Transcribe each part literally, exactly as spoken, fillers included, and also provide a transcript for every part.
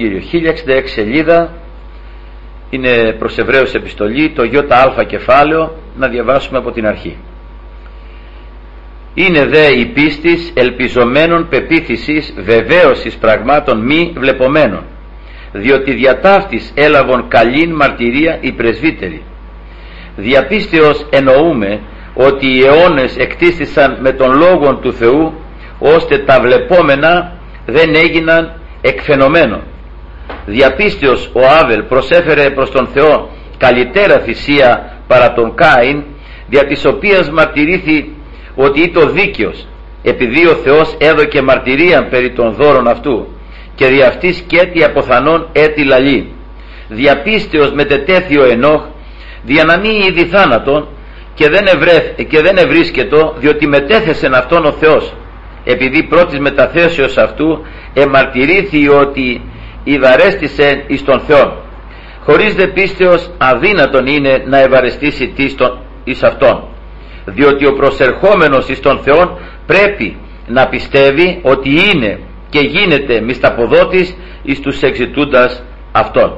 χίλια εξήντα έξι σελίδα, είναι προς Εβραίους επιστολή, το ΙΑ κεφάλαιο, να διαβάσουμε από την αρχή. Είναι δε η πίστης ελπιζομένων πεποίθησης βεβαίωσης πραγμάτων μη βλεπομένων, διότι διαταύτης έλαβον καλήν μαρτυρία οι πρεσβύτεροι. Διαπίστεως εννοούμε ότι οι αιώνες εκτίστησαν με τον λόγον του Θεού, ώστε τα βλεπόμενα δεν έγιναν εκφαινομένων. Διαπίστεως ο Άβελ προσέφερε προς τον Θεό καλύτερα θυσία παρά τον Κάιν, δια της οποίας μαρτυρήθη ότι είτο δίκαιος, επειδή ο Θεός έδωκε μαρτυρίαν περί των δώρων αυτού, και δι' αυτής και έτι αποθανών έτι λαλή. Διαπίστεως μετετέθη ο Ενώχ, δια να μην είδη θάνατον, και δεν, ευρέθ, και δεν ευρίσκετο, διότι μετέθεσεν αυτόν ο Θεός, επειδή πρώτης μεταθέσεως αυτού εμαρτυρήθη ότι ευαρέστησεν εις τον Θεόν. Χωρίς δε πίστεως αδύνατον είναι να ευαρεστήσει τι εις αυτόν, διότι ο προσερχόμενος εις τον Θεόν πρέπει να πιστεύει ότι είναι και γίνεται μισθαποδότης εις τους εξητούντας αυτόν.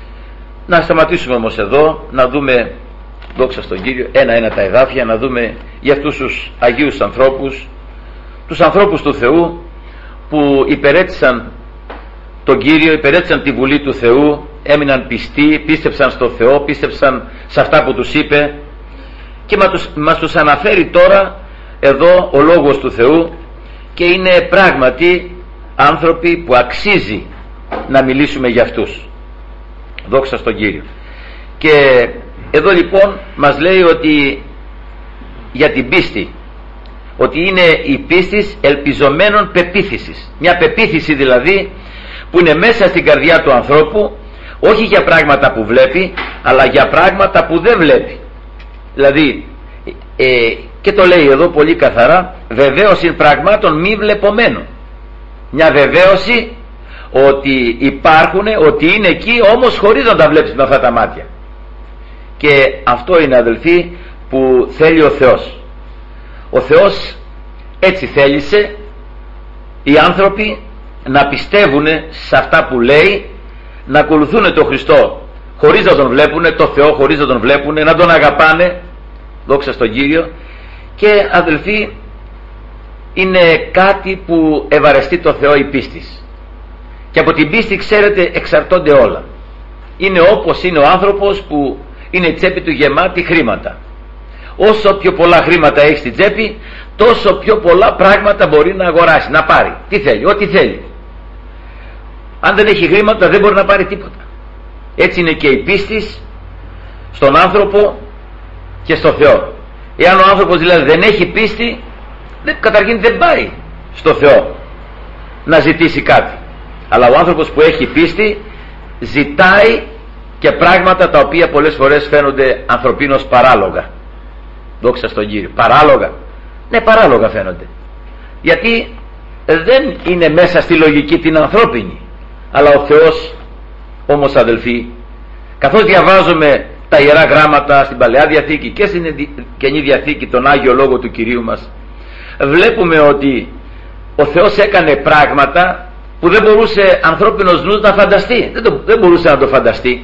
Να σταματήσουμε όμως εδώ, να δούμε, δόξα στον Κύριο, ένα-ένα τα εδάφια, να δούμε για αυτούς τους Αγίους ανθρώπους, τους ανθρώπους του Θεού που υπερέτησαν τον Κύριο, υπερέτησαν τη Βουλή του Θεού, έμειναν πιστοί, πίστεψαν στο Θεό, πίστεψαν σε αυτά που τους είπε, και μας τους αναφέρει τώρα εδώ ο Λόγος του Θεού, και είναι πράγματι άνθρωποι που αξίζει να μιλήσουμε για αυτούς. Δόξα στον Κύριο. Και εδώ λοιπόν μας λέει ότι για την πίστη, ότι είναι η πίστης ελπιζομένων πεποίθησης, μια πεποίθηση δηλαδή που είναι μέσα στην καρδιά του ανθρώπου, όχι για πράγματα που βλέπει, αλλά για πράγματα που δεν βλέπει. Δηλαδή ε, και το λέει εδώ πολύ καθαρά, βεβαίωση πραγμάτων μη βλεπομένων. Μια βεβαίωση ότι υπάρχουν, ότι είναι εκεί, όμως χωρίς να τα βλέπεις με αυτά τα μάτια. Και αυτό είναι, αδελφοί, που θέλει ο Θεός. Ο Θεός έτσι θέλησε οι άνθρωποι να πιστεύουν σε αυτά που λέει, να ακολουθούν τον Χριστό χωρίς να τον βλέπουν, το Θεό χωρίς να τον βλέπουν, να τον αγαπάνε, δόξα στον Κύριο. Και αδελφοί, είναι κάτι που ευαρεστεί το Θεό η πίστης, και από την πίστη, ξέρετε, εξαρτώνται όλα. Είναι όπως είναι ο άνθρωπος που είναι η τσέπη του γεμάτη χρήματα. Όσο πιο πολλά χρήματα έχει στην τσέπη, τόσο πιο πολλά πράγματα μπορεί να αγοράσει, να πάρει. Τι θέλει, ό,τι θέλει. Αν δεν έχει χρήματα δεν μπορεί να πάρει τίποτα. Έτσι είναι και η πίστη στον άνθρωπο και στο Θεό. Εάν ο άνθρωπος δηλαδή δεν έχει πίστη, δεν, καταρχήν δεν πάει στο Θεό να ζητήσει κάτι. Αλλά ο άνθρωπος που έχει πίστη ζητάει και πράγματα τα οποία πολλές φορές φαίνονται ανθρωπίνως παράλογα. Δόξα στον Κύριο. Παράλογα. Ναι, παράλογα φαίνονται. Γιατί δεν είναι μέσα στη λογική την ανθρώπινη. Αλλά ο Θεός όμως, αδελφοί, καθώς διαβάζουμε τα Ιερά Γράμματα στην Παλαιά Διαθήκη και στην Καινή Διαθήκη, τον Άγιο Λόγο του Κυρίου μας, βλέπουμε ότι ο Θεός έκανε πράγματα που δεν μπορούσε ανθρώπινος νους να φανταστεί. Δεν, το, δεν μπορούσε να το φανταστεί.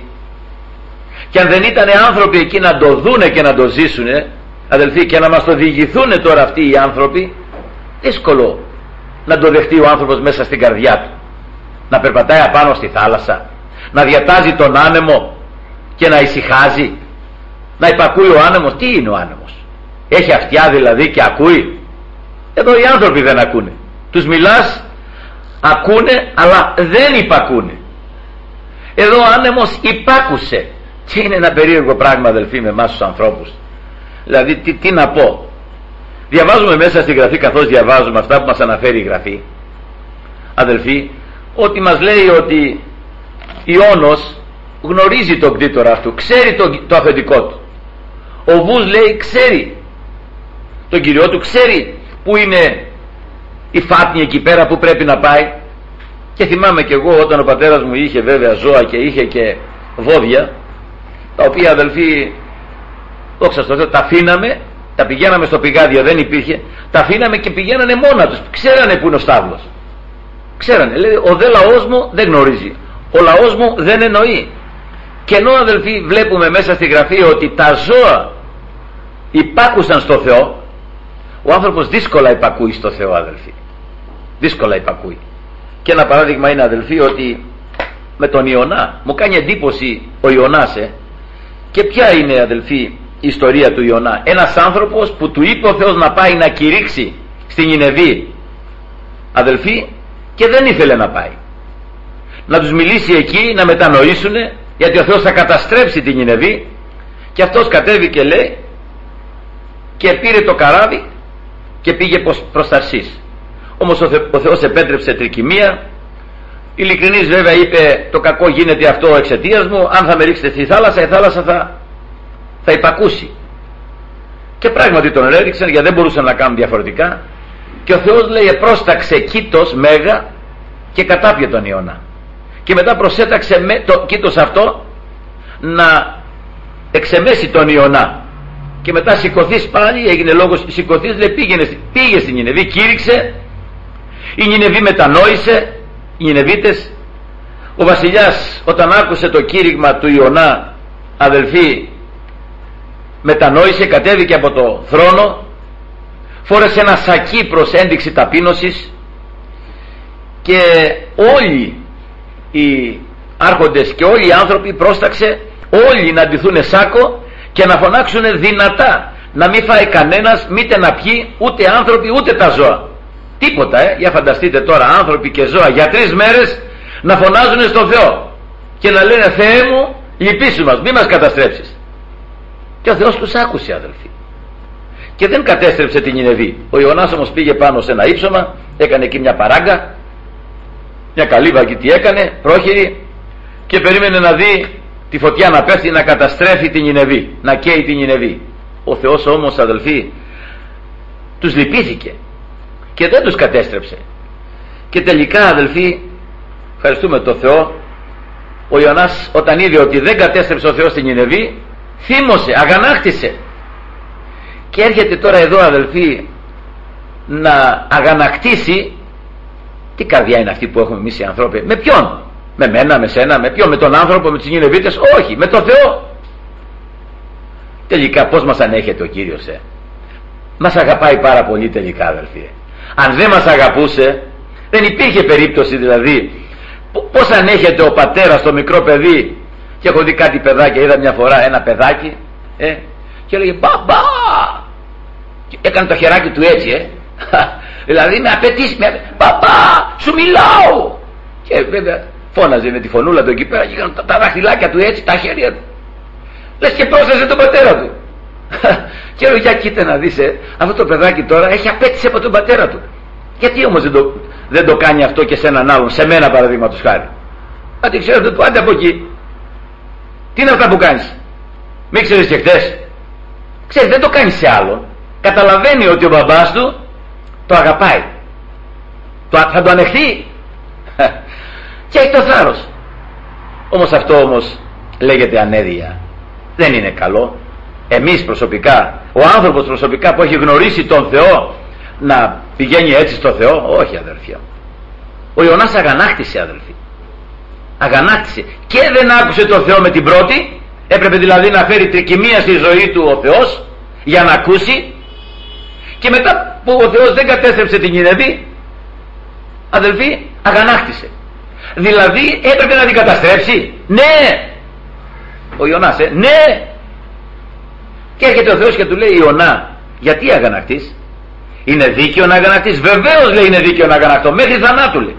Και αν δεν ήταν άνθρωποι εκεί να το δούνε και να το ζήσουνε, αδελφοί, και να μας το διηγηθούν τώρα αυτοί οι άνθρωποι, δύσκολο να το δεχτεί ο άνθρωπος μέσα στην καρδιά του. Να περπατάει απάνω στη θάλασσα, να διατάζει τον άνεμο και να ησυχάζει, να υπακούει ο άνεμος. Τι είναι ο άνεμος? Έχει αυτιά δηλαδή και ακούει? Εδώ οι άνθρωποι δεν ακούνε. Τους μιλάς, ακούνε, αλλά δεν υπακούνε. Εδώ ο άνεμος υπάκουσε. Και είναι ένα περίεργο πράγμα, αδελφοί, με εμάς τους ανθρώπους. Δηλαδή τι, τι να πω. Διαβάζουμε μέσα στη Γραφή, καθώς διαβάζουμε αυτά που μας αναφέρει η Γραφή, αδελφοί, ότι μας λέει ότι Ιώνος γνωρίζει τον κτήτορα αυτού, ξέρει το, το αφεντικό του. Ο Βούς, λέει, ξέρει τον Κυριό του, ξέρει που είναι η φάτνη εκεί πέρα που πρέπει να πάει. Και θυμάμαι και εγώ όταν ο πατέρας μου είχε βέβαια ζώα και είχε και βόδια, τα οποία, αδελφοί, δόξα στο Θεώ, τα αφήναμε, τα πηγαίναμε στο πηγάδιο, δεν υπήρχε, τα αφήναμε και πηγαίνανε μόνα τους, ξέρανε που είναι ο στάβλος. Ξέρανε, λέει, ο δε λαός μου δεν γνωρίζει, ο λαός μου δεν εννοεί. Και ενώ αδελφοί βλέπουμε μέσα στη Γραφή ότι τα ζώα υπάκουσαν στο Θεό, ο άνθρωπος δύσκολα υπακούει στο Θεό, αδελφοί, δύσκολα υπακούει. Και ένα παράδειγμα είναι, αδελφοί, ότι με τον Ιωνά μου κάνει εντύπωση ο Ιωνάς, ε. Και ποια είναι, αδελφοί, η ιστορία του Ιωνά? Ένας άνθρωπος που του είπε ο Θεός να πάει να κηρύξει στην Νινεβή, αδελφοί, και δεν ήθελε να πάει, να τους μιλήσει εκεί, να μετανοήσουν, γιατί ο Θεός θα καταστρέψει την Νινεβή. Και αυτός κατέβηκε, λέει, και πήρε το καράβι και πήγε προς Ταρσής. Όμως ο, Θε, ο Θεός επέτρεψε τρικυμία. Ειλικρινής βέβαια είπε, το κακό γίνεται αυτό εξαιτίας μου, αν θα με ρίξετε στη θάλασσα, η θάλασσα θα, θα υπακούσει. Και πράγματι τον έριξαν, γιατί δεν μπορούσαν να κάνουν διαφορετικά. Και ο Θεός, λέει, επρόσταξε κήτος μέγα και κατάπιε τον Ιωνά. Και μετά προσέταξε με το κήτος αυτό να εξεμέσει τον Ιωνά. Και μετά σηκωθείς πάλι, έγινε λόγος σηκωθείς, λέει, πήγαινε, πήγε στην Νινεβή, κήρυξε. Η Νινεβή μετανόησε, οι Νινεβίτες. Ο βασιλιάς, όταν άκουσε το κήρυγμα του Ιωνά, αδελφοί, μετανόησε, κατέβηκε από το θρόνο, φόρεσε ένα σακί προς ένδειξη ταπείνωσης, και όλοι οι άρχοντες και όλοι οι άνθρωποι πρόσταξε όλοι να ντυθούν σάκο και να φωνάξουν δυνατά, να μην φάει κανένας, μήτε να πιει, ούτε άνθρωποι ούτε τα ζώα, τίποτα. ε, για φανταστείτε τώρα άνθρωποι και ζώα για τρεις μέρες να φωνάζουν στον Θεό και να λένε, Θεέ μου, λυπήσου μας, μη μας καταστρέψεις. Και ο Θεός τους άκουσε, αδελφοί, και δεν κατέστρεψε την Νινεβή. Ο Ιωνάς όμως πήγε πάνω σε ένα ύψωμα, έκανε εκεί μια παράγκα, μια καλύβα, και τι έκανε, πρόχειρη, και περίμενε να δει τη φωτιά να πέφτει, να καταστρέφει την Νινεβή, να καίει την Νινεβή. Ο Θεός όμως, αδελφοί, τους λυπήθηκε και δεν τους κατέστρεψε. Και τελικά, αδελφοί, ευχαριστούμε τον Θεό, ο Ιωνάς όταν είδε ότι δεν κατέστρεψε ο Θεός την Νινεβή, θύμωσε, αγανάκτησε. Και έρχεται τώρα εδώ, αδελφοί, να αγανακτήσει. Τι καρδιά είναι αυτή που έχουμε εμείς οι άνθρωποι? Με ποιον? Με μένα, με σένα, με ποιον? Με τον άνθρωπο, με τους Νινεβίτες? Όχι, με τον Θεό. Τελικά πώς μας ανέχεται ο Κύριος? ε? Μας αγαπάει πάρα πολύ τελικά, αδελφοί. Αν δεν μας αγαπούσε, δεν υπήρχε περίπτωση, δηλαδή. Πώς ανέχεται ο πατέρας το μικρό παιδί? Και έχω δει κάτι παιδάκια, είδα μια φορά ένα παιδάκι, ε, και έλεγε μπαμπά, και έκανε το χεράκι του έτσι, ε. Δηλαδή με απαιτήσει, με... μπαμπά, σου μιλάω. Και βέβαια φώναζε με τη φωνούλα του εκεί πέρα και έκανε τα, τα δάχτυλάκια του έτσι, τα χέρια του. Λες και πρόσθεσε τον πατέρα του. Και λέω, για κοίτα να δεις, ε, αυτό το παιδάκι τώρα έχει απέτηση από τον πατέρα του. Γιατί όμως δεν το, δεν το κάνει αυτό και σε έναν άλλον, σε μένα παραδείγματος χάρη? Άντε ξέρετε του, άντε από εκεί. Τι είναι αυτά που κάνεις? Μην ξέρεις και χτες? Ξέρεις, δεν το κάνει σε άλλον. Καταλαβαίνει ότι ο μπαμπάς του το αγαπάει, το, θα το ανεχθεί και έχει το θάρρος. Όμως αυτό όμως λέγεται ανέδεια, δεν είναι καλό. Εμείς προσωπικά, ο άνθρωπος προσωπικά που έχει γνωρίσει τον Θεό, να πηγαίνει έτσι στο Θεό? Όχι, αδερφιά μου. Ο Ιωνάς αγανάκτησε, αδελφοί, αγανάκτησε και δεν άκουσε τον Θεό με την πρώτη. Έπρεπε δηλαδή να φέρει τρικυμία στη ζωή του ο Θεός για να ακούσει. Και μετά που ο Θεός δεν κατέστρεψε την Νινεβή, αδελφοί, αγανάκτησε. Δηλαδή έπρεπε να την καταστρέψει. Ναι, ο Ιωνάς, ε, ναι. Και έρχεται ο Θεός και του λέει, Ιωνά, γιατί αγανακτείς? Είναι δίκαιο να αγανακτείς? Βεβαίως, λέει, είναι δίκαιο να αγανακτώ, μέχρι θανάτου, λέει.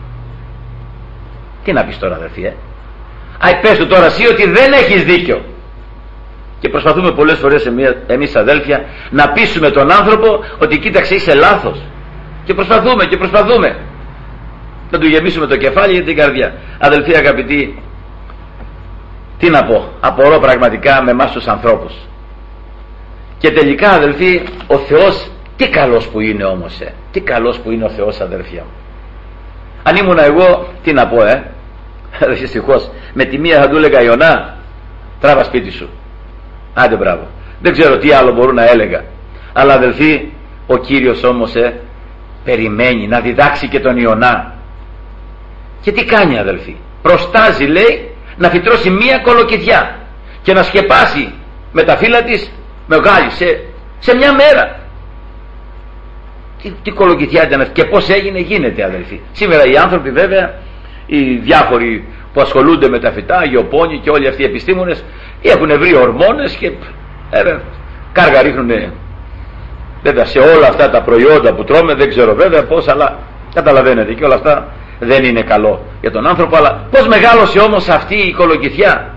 Τι να πεις τώρα, αδελφοί, ε? Α, πες του τώρα εσύ ότι δεν έχεις δίκιο. Και προσπαθούμε πολλές φορές εμείς, αδέλφια, να πείσουμε τον άνθρωπο ότι κοίταξε, είσαι λάθος. Και προσπαθούμε και προσπαθούμε να του γεμίσουμε το κεφάλι για την καρδιά. Αδελφοί αγαπητοί, τι να πω, απορώ πραγματικά με εμάς τους ανθρώπους. Και τελικά, αδελφοί, ο Θεός, τι καλός που είναι όμως, ε. τι καλός που είναι ο Θεός, αδελφιά μου. Αν ήμουνα εγώ, τι να πω, ε δυστυχώς, με τη μία θα του έλεγα, Ιωνά, τράβα σπίτι σου, άντε μπράβο. Δεν ξέρω τι άλλο μπορούν να έλεγα. Αλλά αδελφοί, ο Κύριος όμως ε, περιμένει να διδάξει και τον Ιωνά. Και τι κάνει, αδελφοί? προστάζει, λέει, να φυτρώσει μία κολοκυθιά και να σκεπάσει με τα φύλλα της μεγάλη σε, σε μια μέρα. Τι, τι κολοκυθιά ήταν αυτή και πώς έγινε? Γίνεται, αδελφοί. Σήμερα οι άνθρωποι, βέβαια, οι διάφοροι που ασχολούνται με τα φυτά, οι γεωπόνοι και όλοι αυτοί οι επιστήμονες, έχουν βρει ορμόνες και ε, κάργα ρίχνουν, βέβαια, σε όλα αυτά τα προϊόντα που τρώμε. Δεν ξέρω βέβαια πώς, αλλά καταλαβαίνετε, και όλα αυτά δεν είναι καλό για τον άνθρωπο. Αλλά πώς μεγάλωσε όμως αυτή η κολοκυθιά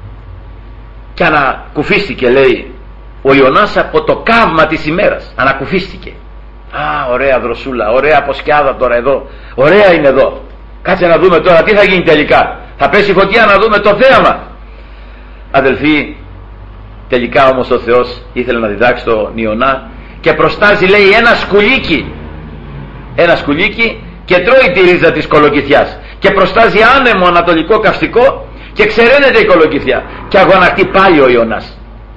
και ανακουφίστηκε, λέει ο Ιωνάς, από το καύμα της ημέρας. Ανακουφίστηκε. Α, ωραία δροσούλα, ωραία αποσκιάδα τώρα εδώ, ωραία είναι εδώ. Κάτσε να δούμε τώρα τι θα γίνει τελικά. Θα πέσει φωτιά να δούμε το θέαμα. Αδελφοί, τελικά όμως ο Θεός ήθελε να διδάξει τον Ιωνά και προστάζει, λέει, ένα σκουλίκι. Ένα σκουλίκι και τρώει τη ρίζα της κολοκυθιάς και προστάζει άνεμο ανατολικό καυστικό και ξεραίνεται η κολοκυθιά και αγωνακτεί πάλι ο Ιωνάς.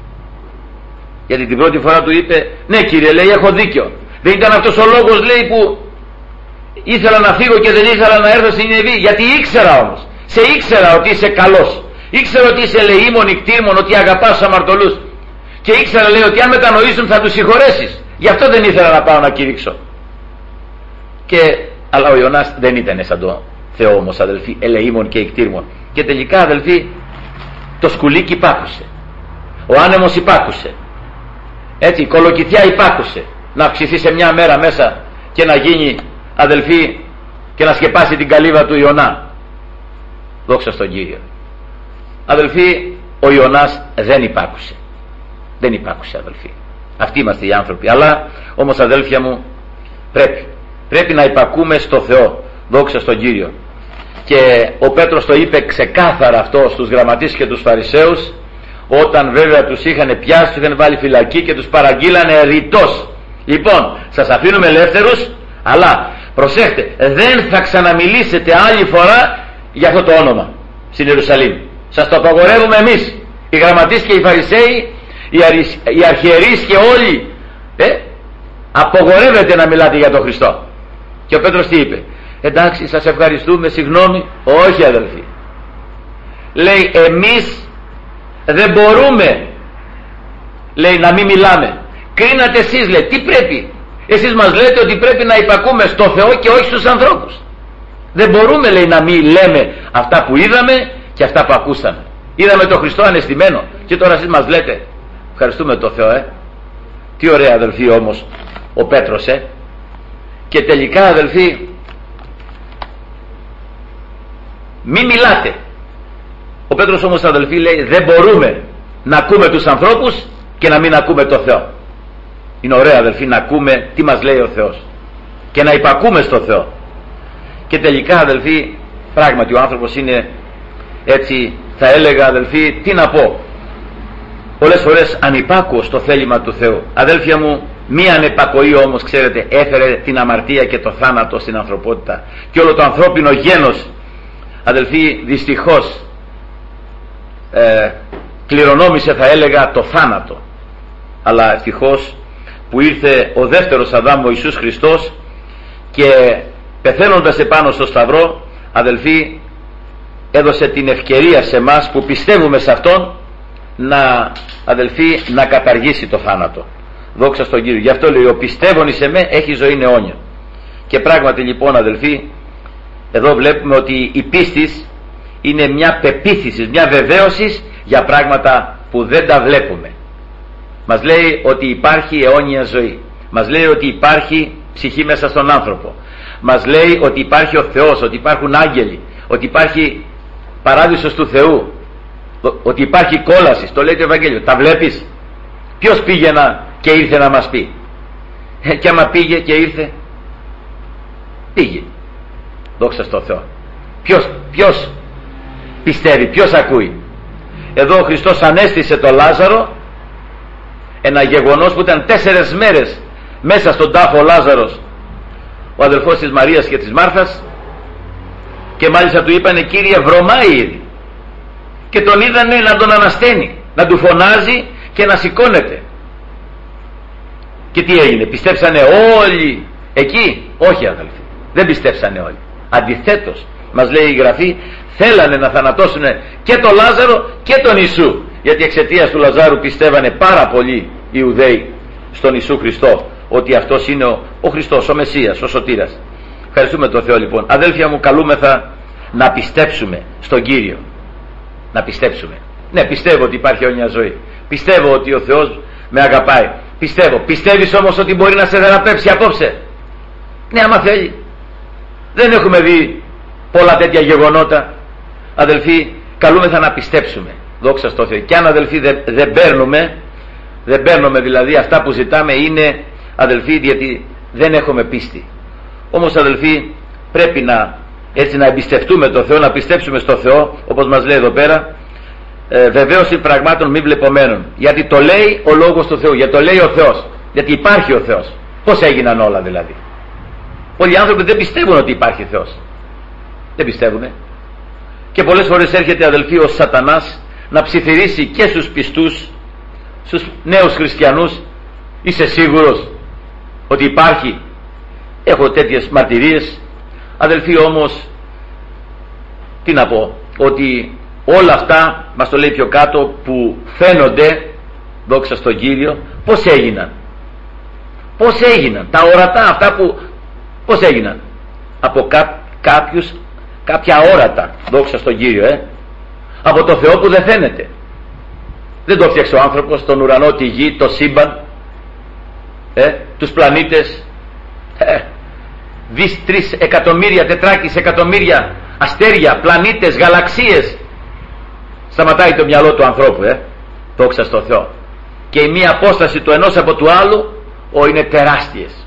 Γιατί την πρώτη φορά του είπε, ναι κύριε, λέει, έχω δίκιο. Δεν ήταν αυτός ο λόγος, λέει, που ήθελα να φύγω και δεν ήθελα να έρθω στην Νινεβή? Γιατί ήξερα όμως, σε ήξερα ότι είσαι καλός, ήξερα ότι είσαι ελεήμων ικτήρμων, ότι αγαπάς τους αμαρτωλούς, και ήξερα, λέει, ότι αν μετανοήσουν θα τους συγχωρέσεις. Γι' αυτό δεν ήθελα να πάω να κηρύξω. Και, αλλά ο Ιωνάς δεν ήταν σαν το Θεό όμως, αδελφοί, ελεήμων και ικτήρμων. Και τελικά, αδελφοί, το σκουλίκι υπάκουσε, ο άνεμος υπάκουσε, έτσι, η κολοκυθιά υπάκουσε να αυξηθεί σε μια μέρα μέσα και να γίνει, αδελφοί, και να σκεπάσει την καλύβα του Ιωνά. Δόξα στον Κύριο. Αδελφοί, ο Ιωνάς δεν υπάκουσε. Δεν υπάκουσε, αδελφοί. Αυτοί είμαστε οι άνθρωποι. Αλλά όμως, αδέλφια μου, πρέπει πρέπει να υπακούμε στο Θεό. Δόξα στον Κύριο. Και ο Πέτρος το είπε ξεκάθαρα αυτό στους γραμματείς και τους Φαρισαίους, όταν βέβαια τους είχαν πιάσει, τους είχαν βάλει φυλακή και τους παραγγείλανε ρητός. Λοιπόν, σας αφήνουμε ελεύθερους, αλλά προσέχτε, δεν θα ξαναμιλήσετε άλλη φορά για αυτό το όνομα στην Ιερουσαλήμ. Σας το απαγορεύουμε εμείς, οι γραμματείς και οι Φαρισαίοι, οι, αρι... οι αρχιερείς και όλοι, ε, απογορεύετε να μιλάτε για τον Χριστό. Και ο Πέτρος τι είπε? Εντάξει, σας ευχαριστούμε, συγγνώμη. Όχι, αδελφοί, λέει, εμείς δεν μπορούμε, λέει, να μην μιλάμε. Κρίνατε εσείς, λέει, τι πρέπει? Εσείς μας λέτε ότι πρέπει να υπακούμε στο Θεό και όχι στους ανθρώπους. Δεν μπορούμε, λέει, να μην λέμε αυτά που είδαμε και αυτά που ακούσαμε. Είδαμε τον Χριστό αναισθημένο και τώρα εσείς μας λέτε. Ευχαριστούμε τον Θεό, ε. Τι ωραία, αδελφοί, όμως ο Πέτρος, ε. Και τελικά, αδελφοί, μη μιλάτε. Ο Πέτρος όμως, αδελφοί, λέει, δεν μπορούμε να ακούμε τους ανθρώπους και να μην ακούμε τον Θεό. Είναι ωραία, αδελφοί, να ακούμε τι μας λέει ο Θεός και να υπακούμε στο Θεό. Και τελικά, αδελφοί, πράγματι ο άνθρωπος είναι έτσι, θα έλεγα, αδελφοί, τι να πω, πολλές φορές ανυπάκουος στο θέλημα του Θεού. Αδέλφια μου, μία ανεπακοή όμως, ξέρετε, έφερε την αμαρτία και το θάνατο στην ανθρωπότητα. Και όλο το ανθρώπινο γένος, αδελφοί, δυστυχώς ε, κληρονόμησε, θα έλεγα, το θάνατο. Αλλά ευτυχώς που ήρθε ο δεύτερος Αδάμ, ο Ιησούς Χριστός, και πεθαίνοντας επάνω στο Σταυρό, αδελφοί, έδωσε την ευκαιρία σε μας που πιστεύουμε σε Αυτόν να, αδελφοί, να καταργήσει το θάνατο. Δόξα στον Κύριο. Γι' αυτό λέει, ο πιστεύων εις εμέ έχει ζωή αιώνια. Και πράγματι, λοιπόν, αδελφοί, εδώ βλέπουμε ότι η πίστης είναι μια πεποίθηση, μια βεβαίωση για πράγματα που δεν τα βλέπουμε. Μας λέει ότι υπάρχει αιώνια ζωή. Μας λέει ότι υπάρχει ψυχή μέσα στον άνθρωπο. Μας λέει ότι υπάρχει ο Θεός, ότι υπάρχουν άγγελοι, ότι υπάρχει παράδεισος του Θεού, ότι υπάρχει κόλαση. Το λέει το Ευαγγέλιο. Τα βλέπεις? Ποιος πήγαινα και ήρθε να μας πει? Και άμα πήγε και ήρθε, πήγε. Δόξα στον Θεό. Ποιος, ποιος πιστεύει, ποιος ακούει? Εδώ ο Χριστός ανέστησε τον Λάζαρο, ένα γεγονός που ήταν τέσσερες μέρες μέσα στον τάφο ο Λάζαρος, ο αδελφός της Μαρίας και της Μάρθας, και μάλιστα του είπανε, Κύριε, βρωμάει ήδη. Και τον είδανε να τον ανασταίνει, να του φωνάζει και να σηκώνεται. Και τι έγινε? Πιστέψανε όλοι εκεί? Όχι, αδελφοί, δεν πιστέψανε όλοι. Αντιθέτως, μας λέει η Γραφή, θέλανε να θανατώσουν και τον Λάζαρο και τον Ιησού, γιατί εξαιτίας του Λαζάρου πιστεύανε πάρα πολλοί οι Ιουδαίοι στον Ιησού Χριστό, ότι αυτός είναι ο, ο Χριστός, ο Μεσσίας, ο Σωτήρας. Ευχαριστούμε τον Θεό λοιπόν. Αδέλφια μου, καλούμεθα να πιστέψουμε στον Κύριο. Να πιστέψουμε. Ναι, πιστεύω ότι υπάρχει αιώνια ζωή. Πιστεύω ότι ο Θεός με αγαπάει. Πιστεύω. Πιστεύεις όμως ότι μπορεί να σε θεραπεύσει απόψε? Ναι, άμα θέλει. Δεν έχουμε δει πολλά τέτοια γεγονότα. Αδελφοί, καλούμεθα να πιστέψουμε. Δόξα στο Θεό. Και αν, αδελφοί, δεν, δεν παίρνουμε, δεν παίρνουμε δηλαδή αυτά που ζητάμε, είναι, αδελφοί, γιατί δεν έχουμε πίστη. Όμως, αδελφοί, πρέπει να, έτσι, να εμπιστευτούμε τον Θεό, να πιστέψουμε στο Θεό, όπως μας λέει εδώ πέρα, ε, βεβαίωση πραγμάτων μη βλεπομένων. Γιατί το λέει ο λόγος του Θεού, γιατί το λέει ο Θεός, γιατί υπάρχει ο Θεός. Πώς έγιναν όλα δηλαδή? Πολλοί άνθρωποι δεν πιστεύουν ότι υπάρχει Θεός. Δεν πιστεύουν. Και πολλές φορές έρχεται, αδελφοί, ο Σατανάς να ψιθυρίσει και στους πιστούς, στους νέους χριστιανούς. Είσαι σίγουρος ότι υπάρχει? Έχω τέτοιες μαρτυρίες, αδελφοί, όμως τι να πω, ότι όλα αυτά, μας το λέει πιο κάτω, που φαίνονται, δόξα στον Κύριο, πώς έγιναν? Πώς έγιναν τα ορατά αυτά, που πώς έγιναν? Από κά, κάποιους, κάποια όρατα, δόξα στον Κύριο, ε? από το Θεό που δεν φαίνεται. Δεν το φτιάξε ο άνθρωπος, τον ουρανό, τη γη, το σύμπαν, ε? τους πλανήτες, ε? δις τρεις εκατομμύρια, τετράκις εκατομμύρια αστέρια, πλανήτες, γαλαξίες. Σταματάει το μυαλό του ανθρώπου, ε? δόξα στο Θεό. Και η μία απόσταση του ενός από του άλλου, ο, είναι τεράστιες.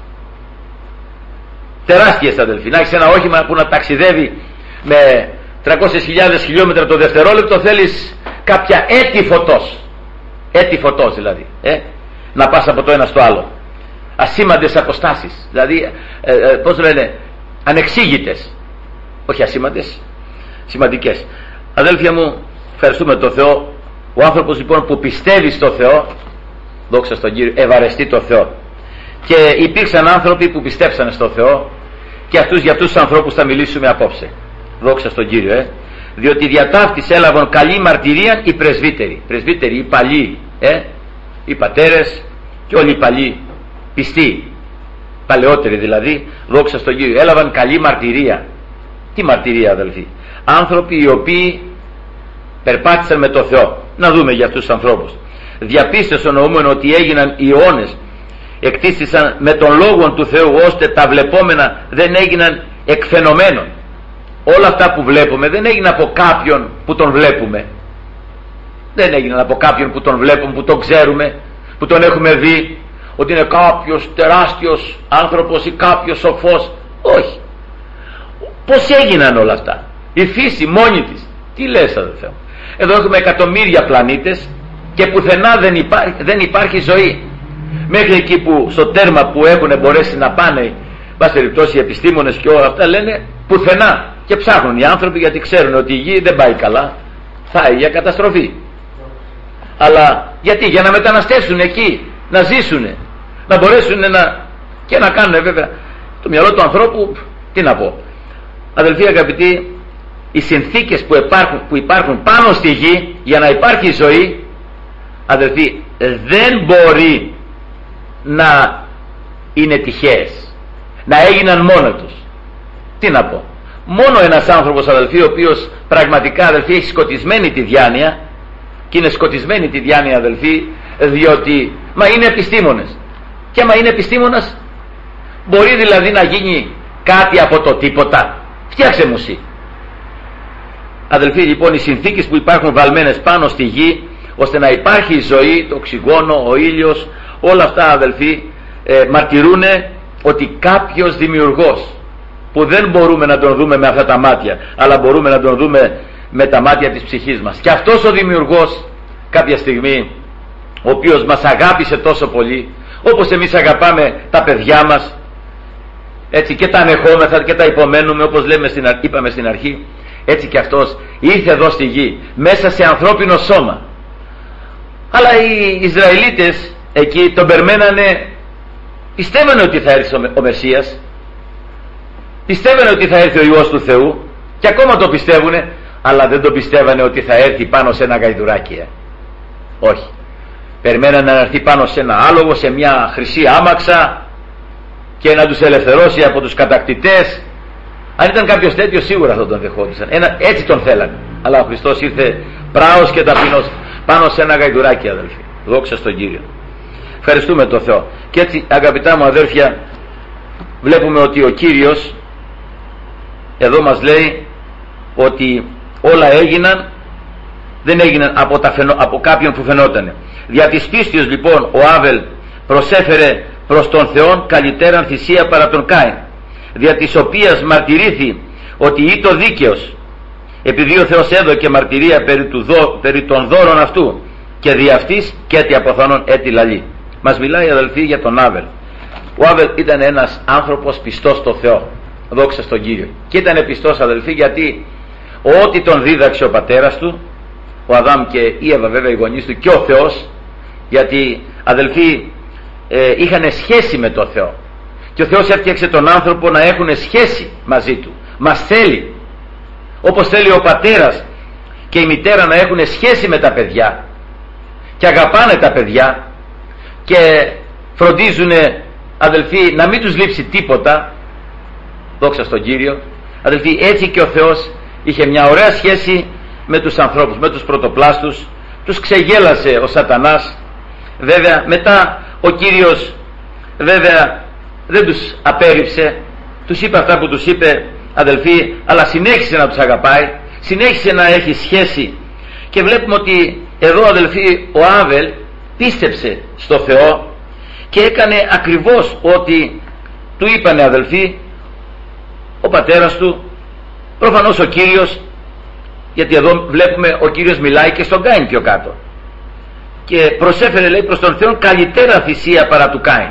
Τεράστιες, αδελφοί. Να έχεις ένα όχημα που να ταξιδεύει με τριακόσιες χιλιάδες χιλιόμετρα το δευτερόλεπτο, θέλεις κάποια έτη φωτός. Έτη φωτός δηλαδή, ε? να πας από το ένα στο άλλο. Ασήμαντες αποστάσεις, δηλαδή ε, ε, πώς λένε, ανεξήγητες, όχι ασήμαντες, σημαντικές. Αδέλφια μου, ευχαριστούμε τον Θεό. Ο άνθρωπος λοιπόν που πιστεύει στο Θεό, δόξα στον Κύριο, ευαρεστεί το Θεό. Και υπήρξαν άνθρωποι που πιστέψανε στο Θεό, και αυτούς, για αυτούς τους ανθρώπους θα μιλήσουμε απόψε, δόξα στον Κύριο, ε. διότι διατάφτης έλαβαν καλή μαρτυρία οι πρεσβύτεροι, πρεσβύτεροι, οι παλιοί, ε, οι πατέρες και όλοι οι παλιοί πιστοί, παλαιότεροι δηλαδή, δόξα στον Κύριο, έλαβαν καλή μαρτυρία. Τι μαρτυρία, αδελφοί? Άνθρωποι οι οποίοι περπάτησαν με το Θεό. Να δούμε για αυτούς τους ανθρώπους. Διαπίστωσαν νοούμενο ότι έγιναν οι αιώνες, εκτίστησαν με τον λόγο του Θεού, ώστε τα βλεπόμενα δεν έγιναν εκφαινομένων. Όλα αυτά που βλέπουμε δεν έγιναν από κάποιον που τον βλέπουμε. Δεν έγιναν από κάποιον που τον βλέπουμε, που τον ξέρουμε, που τον έχουμε δει, ότι είναι κάποιος τεράστιος άνθρωπος ή κάποιος σοφός. Όχι. Πώς έγιναν όλα αυτά? Η φύση μόνη της. Τι λες, αδελφέ μου? Εδώ έχουμε εκατομμύρια πλανήτες και πουθενά δεν υπάρχει, δεν υπάρχει ζωή. Μέχρι εκεί που στο τέρμα που έχουν μπορέσει να πάνε, πάση περιπτώσει, οι επιστήμονες και όλα αυτά, λένε πουθενά. Και ψάχνουν οι άνθρωποι, γιατί ξέρουν ότι η γη δεν πάει καλά, θα είναι για καταστροφή. Αλλά γιατί? Για να μεταναστεύσουν εκεί, να ζήσουν, να μπορέσουν να, και να κάνουν, βέβαια, το μυαλό του ανθρώπου, τι να πω. Αδελφοί αγαπητοί, οι συνθήκες που υπάρχουν, που υπάρχουν πάνω στη γη για να υπάρχει ζωή, αδελφοί, δεν μπορεί να είναι τυχαίες, να έγιναν μόνο τους. Τι να πω? Μόνο ένας άνθρωπος, αδελφοί, ο οποίος πραγματικά, αδελφοί, έχει σκοτισμένη τη διάνοια, και είναι σκοτισμένη τη διάνοια, αδελφοί, διότι μα είναι επιστήμονες. Και μα είναι επιστήμονας, μπορεί δηλαδή να γίνει κάτι από το τίποτα? Φτιάξε μου εσύ. Αδελφοί, λοιπόν, οι συνθήκες που υπάρχουν βαλμένες πάνω στη γη, ώστε να υπάρχει η ζωή, το οξυγόνο, ο ήλιος, όλα αυτά, αδελφοί, ε, μαρτυρούν ότι κάποιος δημιουργός, που δεν μπορούμε να τον δούμε με αυτά τα μάτια, αλλά μπορούμε να τον δούμε με τα μάτια της ψυχής μας, και αυτός ο δημιουργός κάποια στιγμή, ο οποίος μας αγάπησε τόσο πολύ, όπως εμείς αγαπάμε τα παιδιά μας, έτσι, και τα ανεχόμεθα και τα υπομένουμε, όπως λέμε στην, είπαμε στην αρχή, έτσι και αυτός ήρθε εδώ στη γη μέσα σε ανθρώπινο σώμα. Αλλά οι Ισραηλίτες εκεί τον περμένανε, πιστεύανε ότι θα έρθει ο Μεσσίας, πιστεύανε ότι θα έρθει ο Υιός του Θεού, και ακόμα το πιστεύουνε, αλλά δεν το πιστεύανε ότι θα έρθει πάνω σε ένα γαϊδουράκι. Ε. Όχι. Περιμένανε να έρθει πάνω σε ένα άλογο, σε μια χρυσή άμαξα και να τους ελευθερώσει από τους κατακτητές. Αν ήταν κάποιος τέτοιος σίγουρα θα τον δεχόντουσαν. Ένα, έτσι τον θέλανε. Αλλά ο Χριστός ήρθε πράος και ταπεινός πάνω σε ένα γαϊδουράκι, αδελφοί. Δόξα στον Κύριο. Ευχαριστούμε τον Θεό. Και έτσι, αγαπητά μου αδέρφια, βλέπουμε ότι ο Κύριος εδώ μας λέει ότι όλα έγιναν, δεν έγιναν από, τα φαινο, από κάποιον που φαινότανε. Δια της πίστης λοιπόν ο Άβελ προσέφερε προς τον Θεόν καλύτεραν θυσία παρά τον Κάιν, δια της οποίας μαρτυρήθη ότι ήτο δίκαιος, επειδή ο Θεός έδωκε μαρτυρία περί, του δο, περί των δώρων αυτού, και δι' αυτής και έτι αποθάνων έτι λαλεί. Μας μιλάει, αδελφοί, για τον Άβελ. Ο Άβελ ήταν ένας άνθρωπος πιστός στο Θεό, δόξα στον Κύριο. Και ήταν πιστός, αδελφοί, γιατί ό,τι τον δίδαξε ο πατέρας του, ο Αδάμ και η Εύα, βέβαια οι γονείς του, και ο Θεός, γιατί, αδελφοί, ε, είχαν σχέση με το Θεό. Και ο Θεός έφτιαξε τον άνθρωπο να έχουν σχέση μαζί του. Μας θέλει, όπως θέλει ο πατέρας και η μητέρα να έχουν σχέση με τα παιδιά και αγαπάνε τα παιδιά και φροντίζουν, αδελφοί, να μην τους λείψει τίποτα, δόξα στον Κύριο. Αδελφοί, έτσι και ο Θεός είχε μια ωραία σχέση με τους ανθρώπους, με τους πρωτοπλάστους. Τους ξεγέλασε ο Σατανάς. Βέβαια μετά ο Κύριος βέβαια δεν τους απέρριψε, τους είπε αυτά που τους είπε, αδελφοί, αλλά συνέχισε να τους αγαπάει, συνέχισε να έχει σχέση. Και βλέπουμε ότι εδώ, αδελφοί, ο Άβελ πίστεψε στο Θεό και έκανε ακριβώς ό,τι του είπανε, αδελφοί, ο πατέρας του. Προφανώς ο Κύριος, γιατί εδώ βλέπουμε ο Κύριος μιλάει και στον Κάιν πιο κάτω, και προσέφερε, λέει, προς τον Θεό καλύτερα θυσία παρά του Κάιν.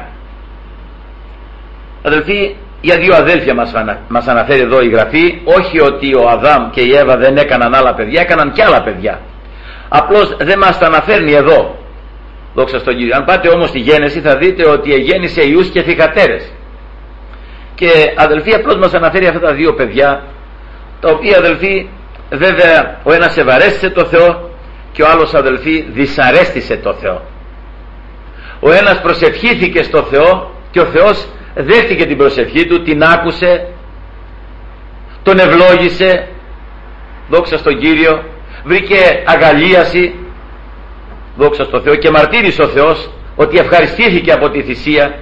Αδελφοί, για δύο αδέλφια μας, μας αναφέρει εδώ η Γραφή, όχι ότι ο Αδάμ και η Εύα δεν έκαναν άλλα παιδιά, έκαναν και άλλα παιδιά. Απλώς δεν μας τα αναφέρνει εδώ, δόξα στον Κύριο. Αν πάτε όμως στη Γένεση θα δείτε ότι εγέννησε ιούς και θυγατέρες. Και αδελφοί, απλώς μας αναφέρει αυτά τα δύο παιδιά, τα οποία, αδελφοί, βέβαια ο ένας ευαρέστησε το Θεό και ο άλλος, αδελφοί, δυσαρέστησε το Θεό. Ο ένας προσευχήθηκε στο Θεό και ο Θεός δέχτηκε την προσευχή του, την άκουσε, τον ευλόγησε, δόξα στον Κύριο, βρήκε αγαλίαση, δόξα στον Θεό, και μαρτύρησε ο Θεός ότι ευχαριστήθηκε από τη θυσία.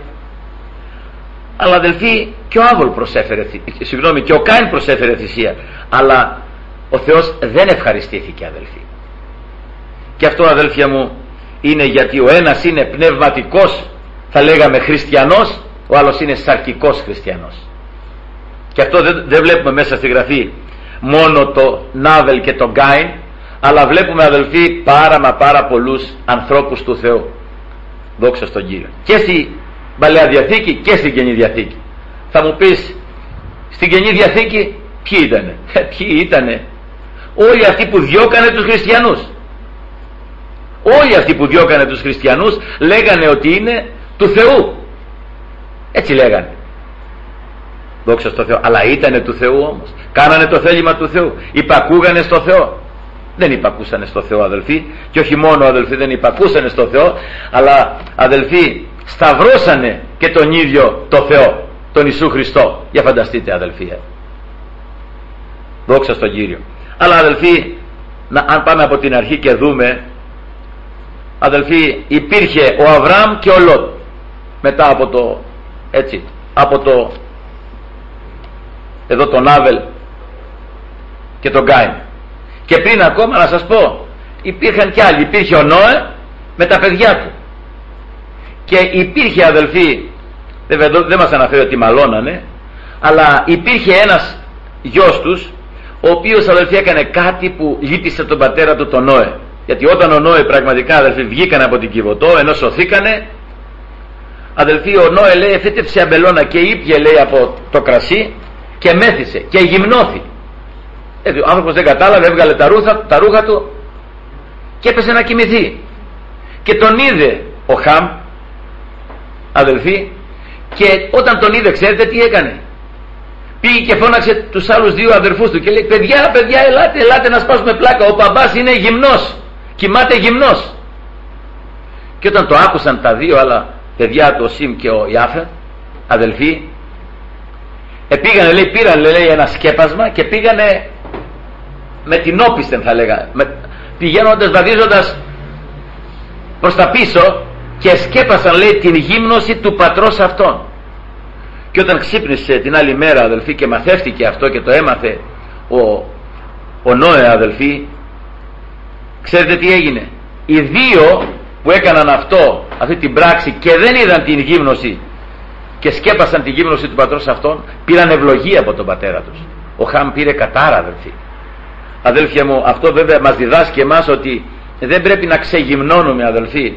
Αλλά, αδελφοί, και ο Άβολ προσέφερε, συγγνώμη, και ο Κάιν προσέφερε θυσία, αλλά ο Θεός δεν ευχαριστήθηκε, αδελφοί. Και αυτό, αδέλφια μου, είναι γιατί ο ένας είναι πνευματικός, θα λέγαμε χριστιανός, ο άλλος είναι σαρκικός χριστιανός. Και αυτό δεν, δεν βλέπουμε μέσα στη Γραφή μόνο το Άβελ και τον Κάιν, αλλά βλέπουμε, αδελφοί, πάρα μα πάρα πολλούς ανθρώπους του Θεού, δόξα στον Κύριο, και στη Παλαιά Διαθήκη και στην Καινή Διαθήκη. Θα μου πεις, στην Καινή Διαθήκη ποιοι ήτανε? Ε, ποιοι ήτανε? Όλοι αυτοί που διώκανε τους χριστιανούς. Όλοι αυτοί που διώκανε τους χριστιανούς λέγανε ότι είναι του Θεού. Έτσι λέγανε, δόξα στο Θεό. Αλλά ήτανε του Θεού όμως? Κάνανε το θέλημα του Θεού? Υπακούγανε στο Θεό? Δεν υπακούσανε στο Θεό, αδελφοί. Και όχι μόνο, αδελφοί, δεν υπακούσανε στο Θεό, αλλά, αδελφοί, σταυρώσανε και τον ίδιο το Θεό, τον Ιησού Χριστό. Για φανταστείτε, αδελφοί, ε. δόξα στον Κύριο. Αλλά, αδελφοί, να, αν πάμε από την αρχή και δούμε, αδελφοί, υπήρχε ο Αβραάμ και ο Λότ μετά από το, έτσι, από το εδώ τον Άβελ και τον Κάιν. Και πριν ακόμα, να σας πω, υπήρχαν κι άλλοι. Υπήρχε ο Νόε με τα παιδιά του, και υπήρχε, αδελφοί, βέβαια δεν μας αναφέρει ότι μαλώνανε, αλλά υπήρχε ένας γιος τους, ο οποίος, αδελφοί, έκανε κάτι που λύπησε τον πατέρα του, τον Νόε. Γιατί όταν ο Νόε, πραγματικά, αδελφοί, βγήκαν από την Κιβωτό, ενώ σωθήκανε, αδελφοί, ο Νόε, λέει, εφύτευσε αμπελώνα και ήπιε, λέει, από το κρασί και μέθησε και γυμνώθη. Έτσι, ο άνθρωπος δεν κατάλαβε, έβγαλε τα ρούχα, τα ρούχα του και έπεσε να κοιμηθεί. Και τον είδε ο Χαμ, αδελφοί, και όταν τον είδε, ξέρετε τι έκανε? πήγε και φώναξε τους άλλους δύο αδερφούς του και λέει, παιδιά, παιδιά, ελάτε, ελάτε να σπάσουμε πλάκα, ο μπαμπάς είναι γυμνός, κοιμάται γυμνός. Και όταν το άκουσαν τα δύο άλλα παιδιά του, ο Σιμ και ο Ιάφετ, αδελφοί, επήγανε, λέει, πήραν, λέει, ένα σκέπασμα και πήγανε με την όπισθεν, θα λέγα, με, πηγαίνοντας, βαδίζοντας προς τα πίσω, και σκέπασαν, λέει, την γύμνωση του πατρός αυτών. Και όταν ξύπνησε την άλλη μέρα, αδελφοί, και μαθεύτηκε αυτό και το έμαθε ο, ο Νόε, αδελφοί, ξέρετε τι έγινε? Οι δύο που έκαναν αυτό, αυτή την πράξη, και δεν είδαν την γύμνωση και σκέπασαν την γύμνωση του πατρός αυτών, πήραν ευλογία από τον πατέρα τους. Ο Χαμ πήρε κατάρα, αδελφοί. Αδέλφια μου, αυτό βέβαια μας διδάσκει εμάς ότι δεν πρέπει να ξεγυμνώνουμε, αδελφοί,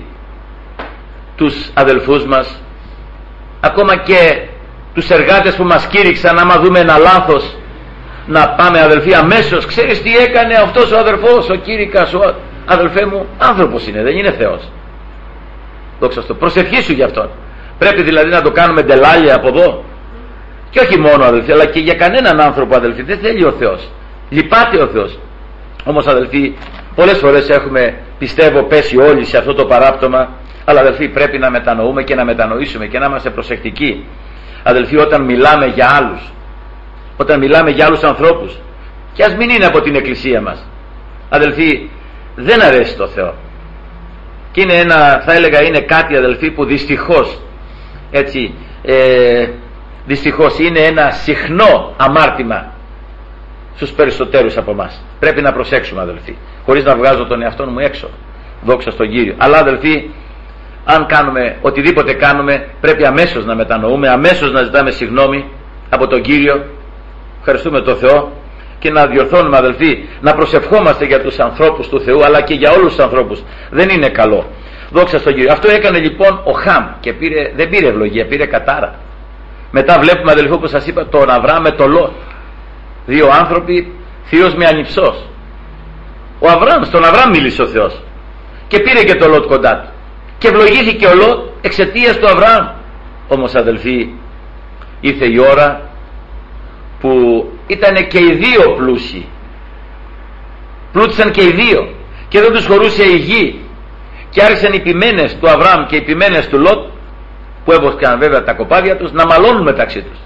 τους αδελφούς μας, ακόμα και τους εργάτες που μας κήρυξαν. Άμα δούμε ένα λάθος, να πάμε, αδελφοί, αμέσως, ξέρεις τι έκανε αυτός ο αδερφός, ο κήρυκας, ο αδελφέ μου, άνθρωπος είναι, δεν είναι Θεός. Δόξα στο, προσευχήσου γι' αυτόν. Πρέπει δηλαδή να το κάνουμε ντελάλια από εδώ, και όχι μόνο, αδελφοί, αλλά και για κανέναν άνθρωπο, αδελφοί, δεν θέλει ο Θεός, λυπάται ο Θεός. Όμως, αδελφοί, πολλές φορές έχουμε, πιστεύω, πέσει όλοι σε αυτό το παράπτωμα. Αλλά, αδελφοί, πρέπει να μετανοούμε και να μετανοήσουμε και να είμαστε προσεκτικοί, αδελφοί, όταν μιλάμε για άλλους, όταν μιλάμε για άλλους ανθρώπους, και ας μην είναι από την εκκλησία μας, αδελφοί, δεν αρέσει το Θεό. Και είναι ένα, θα έλεγα, είναι κάτι, αδελφοί, που δυστυχώς, έτσι, ε, δυστυχώς είναι ένα συχνό αμάρτημα στους περισσότερους από εμάς. Πρέπει να προσέξουμε, αδελφοί, χωρίς να βγάζω τον εαυτό μου έξω, δόξα στον Κύριο. Αλλά, αδελφοί, αν κάνουμε οτιδήποτε κάνουμε, πρέπει αμέσως να μετανοούμε, αμέσως να ζητάμε συγγνώμη από τον Κύριο. Ευχαριστούμε τον Θεό, και να διορθώνουμε, αδελφοί, να προσευχόμαστε για τους ανθρώπους του Θεού, αλλά και για όλους τους ανθρώπους. Δεν είναι καλό. Δόξα στον Κύριο. Αυτό έκανε λοιπόν ο Χαμ και πήρε, δεν πήρε ευλογία, πήρε κατάρα. Μετά βλέπουμε, αδελφοί, όπως σας είπα, τον Αβραάμ με τον Λότ. Δύο άνθρωποι, θείος με ανυψός. Ο Αβραάμ, στον Αβραάμ μίλησε ο Θεός και πήρε και τον Λότ κοντά του. Και ευλογήθηκε ο Λότ εξαιτίας του Αβραάμ. Όμως, αδελφοί, ήρθε η ώρα που ήταν και οι δύο πλούσιοι. Πλούτησαν και οι δύο και δεν τους χωρούσε η γη. Και άρχισαν οι ποιμένες του Αβραάμ και οι ποιμένες του Λότ, που έβοσκαν βέβαια τα κοπάδια τους, να μαλώνουν μεταξύ τους.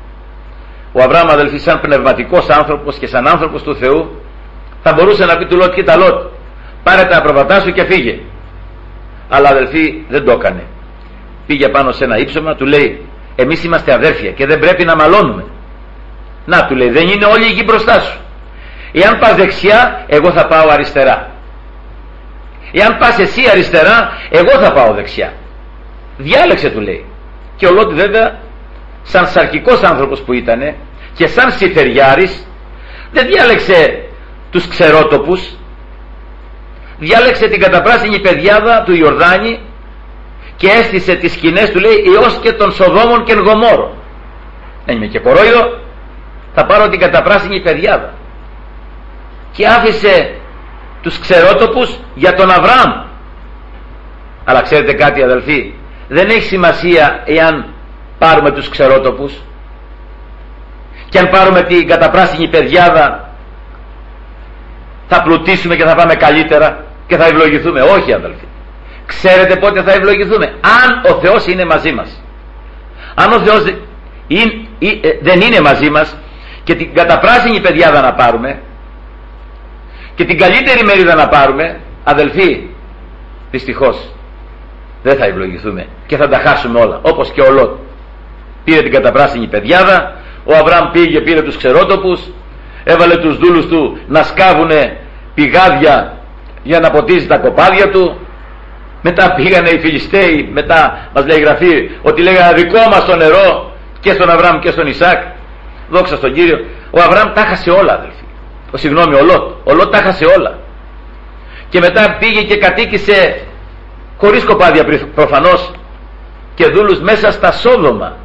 Ο Αβραάμ, αδελφοί, σαν πνευματικός άνθρωπος και σαν άνθρωπος του Θεού, θα μπορούσε να πει του Λότ, κοίτα Λότ, πάρε τα προβατά σου και φύγε. Αλλά, αδελφοί, δεν το έκανε. Πήγε πάνω σε ένα ύψωμα, του λέει, εμείς είμαστε αδέρφια και δεν πρέπει να μαλώνουμε. Να, του λέει, δεν είναι όλη η γη μπροστά σου. Εάν πας δεξιά, εγώ θα πάω αριστερά. Εάν πας εσύ αριστερά, εγώ θα πάω δεξιά. Διάλεξε, του λέει. Και ο Λότ, βέβαια, σαν σαρκικός άνθρωπος που ήτανε και σαν συθεριάρης, δεν διάλεξε τους ξερότοπους, διάλεξε την καταπράσινη πεδιάδα του Ιορδάνη και έστησε τις σκηνές, του λέει, έως και των Σοδόμων και Γομόρων. Δεν είμαι και κορόιδο, θα πάρω την καταπράσινη πεδιάδα. Και άφησε τους ξερότοπους για τον Αβραάμ. Αλλά ξέρετε κάτι, αδελφοί, δεν έχει σημασία εάν πάρουμε τους ξερότοπους και αν πάρουμε την καταπράσινη πεδιάδα θα πλουτίσουμε και θα πάμε καλύτερα και θα ευλογηθούμε. Όχι, αδελφοί. Ξέρετε πότε θα ευλογηθούμε? Αν ο Θεός είναι μαζί μας. Αν ο Θεός δεν είναι μαζί μας και την καταπράσινη πεδιάδα να πάρουμε και την καλύτερη μερίδα να πάρουμε, αδελφοί, δυστυχώς δεν θα ευλογηθούμε και θα τα χάσουμε όλα, όπως και ο Λότ. Πήρε την καταπράσινη πεδιάδα, ο Αβραάμ πήγε, πήρε τους ξερότοπους, έβαλε τους δούλους του να σκάβουνε πηγάδια για να ποτίζει τα κοπάδια του. Μετά πήγανε οι Φιλιστέοι, μετά μας λέει η Γραφή ότι λέγανε δικό μας το νερό, και στον Αβραάμ και στον Ισάκ. Δόξα στον Κύριο. Ο Αβραάμ τα χάσε όλα, αδελφοί. Ο, συγγνώμη, ο Λότ. Ο Λότ τα χάσε όλα. Και μετά πήγε και κατοίκησε χωρίς κοπάδια προφανώς και δούλους μέσα στα Σόδομα.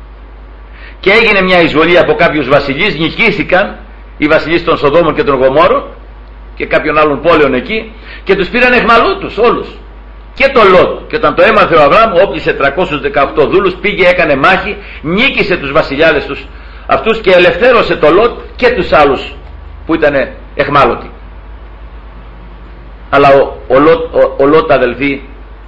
Και έγινε μια εισβολή από κάποιους βασιλείς, νικήθηκαν οι βασιλείς των Σοδόμων και των Γομόρων και κάποιων άλλων πόλεων εκεί και τους πήραν εχμαλώτους όλους. Και το Λότ. Και όταν το έμαθε ο Αβραάμ, όπλησε τριακόσιους δεκαοκτώ δούλους, πήγε, έκανε μάχη, νίκησε τους βασιλιάδες τους αυτούς και ελευθέρωσε το Λότ και τους άλλους που ήταν εχμάλωτοι. Αλλά ο, ο, Λότ, ο, ο Λότ, αδελφοί,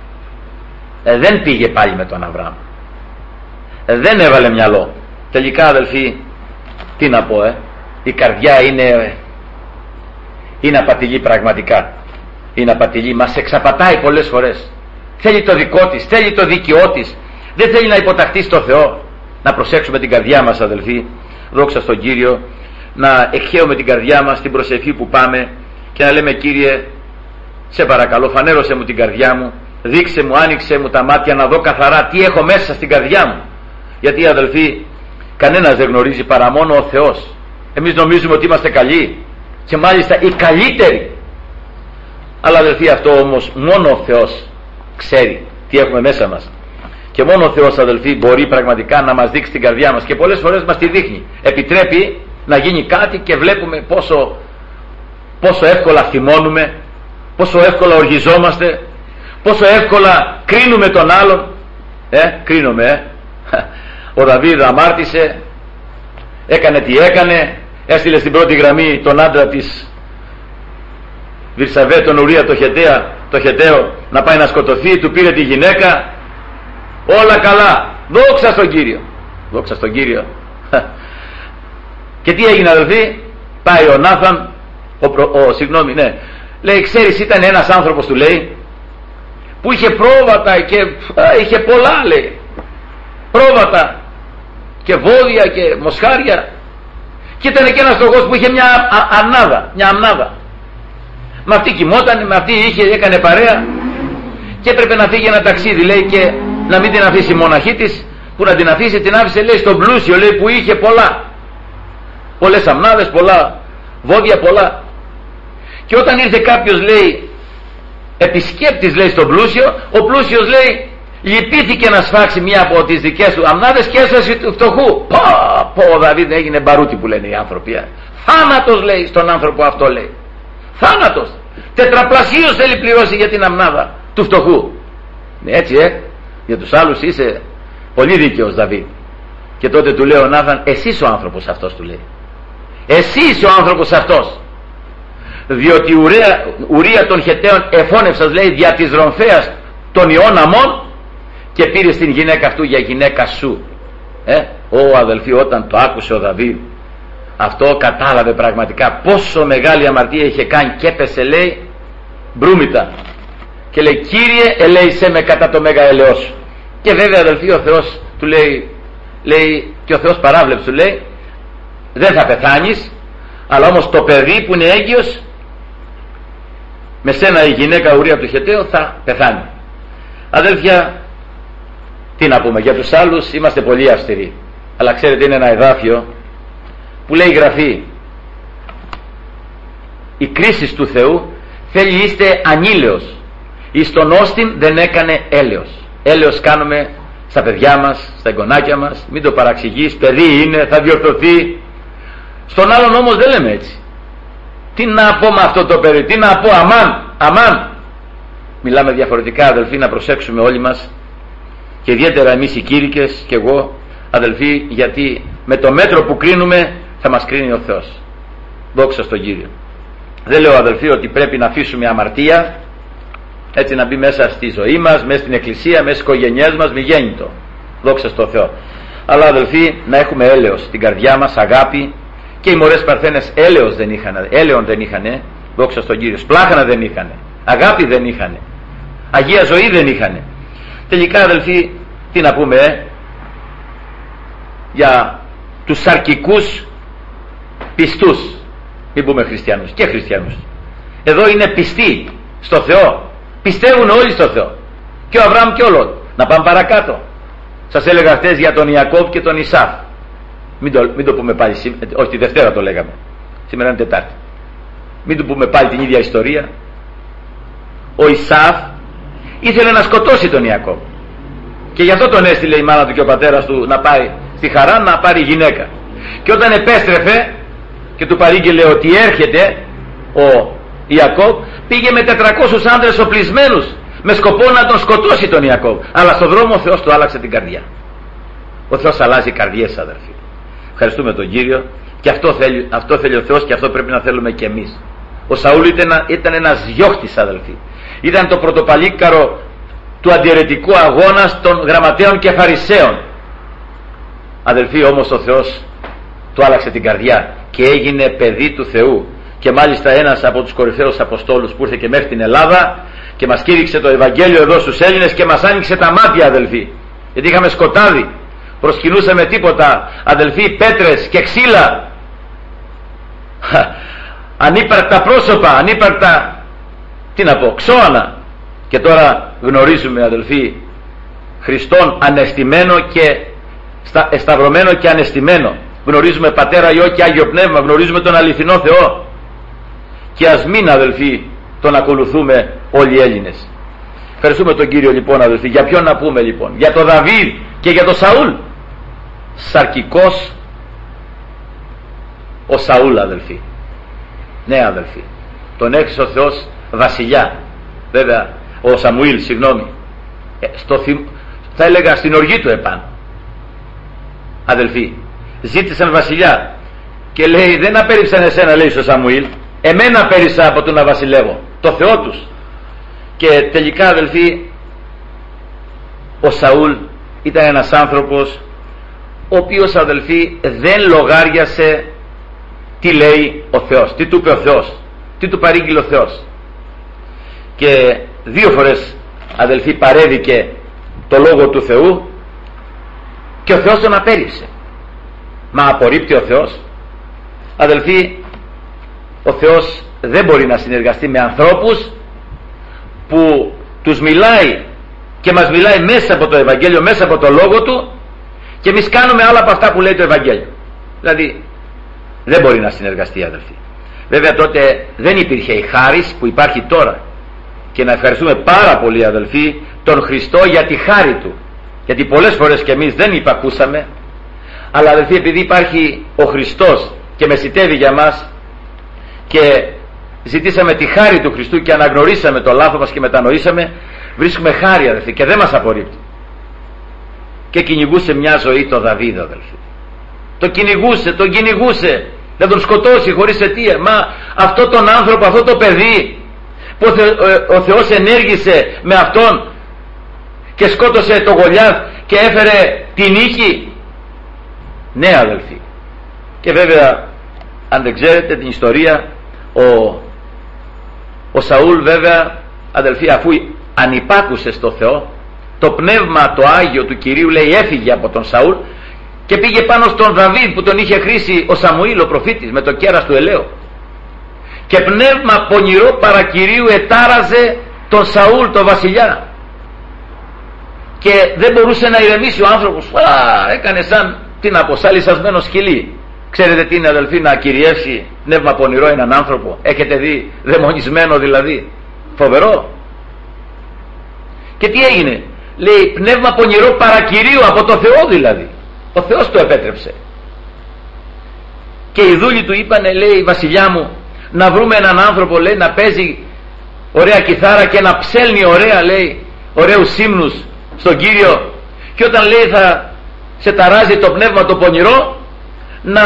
ε, δεν πήγε πάλι με τον Αβραάμ, ε, δεν έβαλε μυαλό. Τελικά, αδελφοί, τι να πω, ε, η καρδιά είναι είναι απατηλή, πραγματικά είναι απατηλή, μας εξαπατάει πολλές φορές. Θέλει το δικό της, θέλει το δίκαιό της, δεν θέλει να υποταχθεί στο Θεό. Να προσέξουμε την καρδιά μας, αδελφοί, δόξα στον Κύριο, να εκχέουμε την καρδιά μας στην προσευχή που πάμε και να λέμε: Κύριε, σε παρακαλώ, φανέρωσε μου την καρδιά μου, δείξε μου, άνοιξε μου τα μάτια να δω καθαρά τι έχω μέσα στην καρδιά μου. Γιατί, αδελφοί, κανένας δεν γνωρίζει παρά μόνο ο Θεός. Εμείς νομίζουμε ότι είμαστε καλοί και μάλιστα οι καλύτεροι, αλλά, αδελφοί, αυτό όμως μόνο ο Θεός ξέρει τι έχουμε μέσα μας. Και μόνο ο Θεός, αδελφοί, μπορεί πραγματικά να μας δείξει την καρδιά μας, και πολλές φορές μας τη δείχνει. Επιτρέπει να γίνει κάτι και βλέπουμε πόσο, πόσο εύκολα θυμώνουμε, πόσο εύκολα οργιζόμαστε, πόσο εύκολα κρίνουμε τον άλλον. Ε, κρίνουμε, ε. Ο Δαβίδ αμάρτησε, έκανε τι έκανε, έστειλε στην πρώτη γραμμή τον άντρα της Βυρσαβέ, τον Ουρία το, Χετέα, το Χεταίο, να πάει να σκοτωθεί, του πήρε τη γυναίκα, όλα καλά, δόξα στον Κύριο, δόξα στον Κύριο. Και τι έγινε, αδελφοί? Πάει ο Νάθαν, ο, ο, ο συγγνώμη, ναι, λέει: ξέρεις, ήταν ένας άνθρωπος, του λέει, που είχε πρόβατα και α, είχε πολλά, λέει, πρόβατα και βόδια και μοσχάρια, και ήταν και ένας τρογός που είχε μια α, ανάδα, μια αμνάδα. Με αυτή κοιμότανε, με αυτή είχε, έκανε παρέα, και έπρεπε να φύγει ένα ταξίδι, λέει, και να μην την αφήσει η μοναχή της, που να την αφήσει, την άφησε, λέει, στον πλούσιο, λέει, που είχε πολλά, πολλές αμνάδες, πολλά βόδια, πολλά. Και όταν ήρθε κάποιος, λέει, επισκέπτης, λέει, στον πλούσιο, ο πλούσιος, λέει, λυπήθηκε να σφάξει μία από τις δικές του αμνάδες και έσωσε του φτωχού. Πω, πω, ο Δαβίδ έγινε μπαρούτι, που λένε οι άνθρωποι. Θάνατος, λέει, στον άνθρωπο αυτό, λέει. Θάνατος. Τετραπλασίως θέλει πληρώσει για την αμνάδα του φτωχού. Έτσι, ε, για τους άλλους είσαι πολύ δίκαιος, Δαβίδ. Και τότε του λέει ο Νάθαν: εσύ είσαι ο άνθρωπος αυτός, του λέει. Εσύ είσαι ο άνθρωπος αυτός. Διότι Ουρία, Ουρία των Χεταίων εφώνευσας, λέει, δια της Ρομφέας των ιών Αμών, και πήρε την γυναίκα αυτού για γυναίκα σου. Ε, ο αδελφοί, όταν το άκουσε ο Δαβίδ αυτό, κατάλαβε πραγματικά πόσο μεγάλη αμαρτία είχε κάνει, και έπεσε, λέει, μπρούμητα, και λέει: Κύριε, ελέησέ με κατά το μέγα ελαιό σου. Και βέβαια, αδελφοί, ο Θεός του λέει, λέει, και ο Θεός παράβλεψε, του λέει: δεν θα πεθάνεις, αλλά όμως το παιδί που είναι έγκυος με σένα, η γυναίκα Ουρία του Χεταίου, θα πεθάνει. Αδέλφια, τι να πούμε, για τους άλλους είμαστε πολύ αυστηροί, αλλά ξέρετε, είναι ένα εδάφιο που λέει η Γραφή: η κρίση του Θεού θέλει είστε ανήλαιος, εις τον όστιν δεν έκανε έλεος. Έλεος κάνουμε στα παιδιά μας, στα εγγονάκια μας, μην το παραξηγείς, παιδί είναι, θα διορθωθεί. Στον άλλον όμως δεν λέμε έτσι. Τι να πω με αυτό το παιδί, τι να πω, αμάν, αμάν. Μιλάμε διαφορετικά, αδελφοί, να προσέξουμε όλοι μας, και ιδιαίτερα εμείς οι κήρυκες και εγώ, αδελφοί, γιατί με το μέτρο που κρίνουμε θα μας κρίνει ο Θεός. Δόξα στον Κύριο. Δεν λέω, αδελφοί, ότι πρέπει να αφήσουμε αμαρτία έτσι να μπει μέσα στη ζωή μας, μέσα στην εκκλησία, μέσα στις οικογένειές μας, μη γέννητο. Δόξα στον Θεό. Αλλά, αδελφοί, να έχουμε έλεος στην καρδιά μας, αγάπη. Και οι μωρές Παρθένες έλεος δεν είχαν, έλεον δεν είχαν, δόξα στον Κύριο. Σπλάχανα δεν είχαν, αγάπη δεν είχαν, αγία ζωή δεν είχαν. Τελικά, αδελφοί, τι να πούμε, ε? για τους σαρκικούς πιστούς, μην πούμε χριστιανούς, και χριστιανούς. Εδώ είναι πιστοί στο Θεό, πιστεύουν όλοι στο Θεό, και ο Αβραάμ και ο Λότ. Να πάμε παρακάτω. Σας έλεγα χτες για τον Ιακώβ και τον Ισάφ. Μην το, μην το πούμε πάλι σήμερα, όχι, τη Δευτέρα το λέγαμε, σήμερα είναι Τετάρτη. Μην το πούμε πάλι την ίδια ιστορία. Ο Ισάφ ήθελε να σκοτώσει τον Ιακώβ, και γι' αυτό τον έστειλε η μάνα του και ο πατέρας του να πάει στη Χαράν να πάρει γυναίκα. Και όταν επέστρεφε και του παρήγγειλε ότι έρχεται ο Ιακώβ, πήγε με τετρακόσιους άντρες οπλισμένους με σκοπό να τον σκοτώσει τον Ιακώβ. Αλλά στον δρόμο ο Θεός του άλλαξε την καρδιά. Ο Θεός αλλάζει καρδιές, αδερφοί. Ευχαριστούμε τον Κύριο, και αυτό θέλει, αυτό θέλει ο Θεός, και αυτό πρέπει να θέλουμε και εμείς. Ο Σαούλ ήταν, ήταν ένας διώχτης, αδελφοί. Ήταν το πρωτοπαλίκαρο του αντιαιρετικού αγώνα των γραμματέων και φαρισαίων. Αδελφοί, όμως ο Θεός του άλλαξε την καρδιά και έγινε παιδί του Θεού, και μάλιστα ένας από τους κορυφαίους Αποστόλους που ήρθε και μέχρι την Ελλάδα και μας κήρυξε το Ευαγγέλιο εδώ στους Έλληνες και μας άνοιξε τα μάτια, αδελφοί, γιατί είχαμε σκοτάδι, προσκυνούσαμε τίποτα, αδελφοί, πέτρες και ξύλα, ανύπαρκτα πρόσωπα, ανύπαρκτα, τι να πω, ξώανα. Και τώρα γνωρίζουμε, αδελφοί, Χριστόν ανεστημένο και εσταυρωμένο και ανεστημένο. Γνωρίζουμε Πατέρα, Υιό και Άγιο Πνεύμα, γνωρίζουμε τον αληθινό Θεό, και ας μην, αδελφοί, τον ακολουθούμε όλοι οι Έλληνες. Ευχαριστούμε τον Κύριο, λοιπόν, αδελφοί. Για ποιον να πούμε, λοιπόν? Για τον Δαβίδ και για τον Σαούλ. Σαρκικός ο Σαούλ, αδελφοί. Ναι, αδελφοί, τον έχεις ο Θεός βασιλιά. Βέβαια, ο Σαμουήλ, συγγνώμη, ε, στο, θα έλεγα στην οργή του επάνω, αδελφοί, ζήτησαν βασιλιά και λέει, δεν απέρριψαν εσένα, λέει στο Σαμουήλ, εμένα απέρριψα από το να βασιλεύω, το Θεό τους. Και τελικά, αδελφοί, ο Σαούλ ήταν ένας άνθρωπος ο οποίος, αδελφοί, δεν λογάριασε τι λέει ο Θεός, τι του είπε ο Θεός, τι του παρήγγειλε ο Θεός. Και δύο φορές, αδελφοί, παρέδικε το λόγο του Θεού και ο Θεός τον απέρριψε. Μα απορρίπτει ο Θεός? Αδελφοί, ο Θεός δεν μπορεί να συνεργαστεί με ανθρώπους που τους μιλάει και μας μιλάει μέσα από το Ευαγγέλιο, μέσα από το λόγο του, και εμείς κάνουμε άλλα από αυτά που λέει το Ευαγγέλιο. Δηλαδή δεν μπορεί να συνεργαστεί, αδελφοί. Βέβαια τότε δεν υπήρχε η χάρις που υπάρχει τώρα, και να ευχαριστούμε πάρα πολύ, αδελφοί, τον Χριστό για τη χάρη του, γιατί πολλές φορές και εμείς δεν υπακούσαμε, αλλά, αδελφοί, επειδή υπάρχει ο Χριστός και μεσιτεύει για μας και ζητήσαμε τη χάρη του Χριστού και αναγνωρίσαμε το λάθος μας και μετανοήσαμε, βρίσκουμε χάρη, αδελφοί, και δεν μας απορρίπτει. Και κυνηγούσε μια ζωή το Δαβίδ, αδελφοί. Το κυνηγούσε, τον κυνηγούσε να τον σκοτώσει χωρίς αιτία. Μα αυτό τον άνθρωπο, αυτό το παιδί που ο, Θε, ο, ο Θεός ενέργησε με αυτόν και σκότωσε το Γολιάθ και έφερε την νίκη. Ναι, αδελφοί. Και βέβαια, αν δεν ξέρετε την ιστορία, ο, ο Σαούλ, βέβαια, αδελφοί, αφού ανυπάκουσε στο Θεό, το πνεύμα το Άγιο του Κυρίου, λέει, έφυγε από τον Σαούλ και πήγε πάνω στον Δαβίδ που τον είχε χρήσει ο Σαμουήλ ο προφήτης με το κέρας του ελαίου, και πνεύμα πονηρό παρακυρίου ετάραζε τον Σαούλ το βασιλιά και δεν μπορούσε να ηρεμήσει ο άνθρωπος. Α, έκανε σαν, τι να πω, σαν λυσασμένο σκυλί. Ξέρετε τι είναι, αδελφοί, να κυριεύσει πνεύμα πονηρό έναν άνθρωπο? Έχετε δει δαιμονισμένο δηλαδή? Φοβερό. Και τι έγινε? Λέει, πνεύμα πονηρό παρακυρίου, από το Θεό δηλαδή. Ο Θεός το επέτρεψε. Και οι δούλοι του είπανε, λέει, βασιλιά μου, να βρούμε έναν άνθρωπο, λέει, να παίζει ωραία κιθάρα και να ψέλνει ωραία, λέει, ωραίους ύμνους στον Κύριο, και όταν, λέει, θα σε ταράζει το πνεύμα το πονηρό, να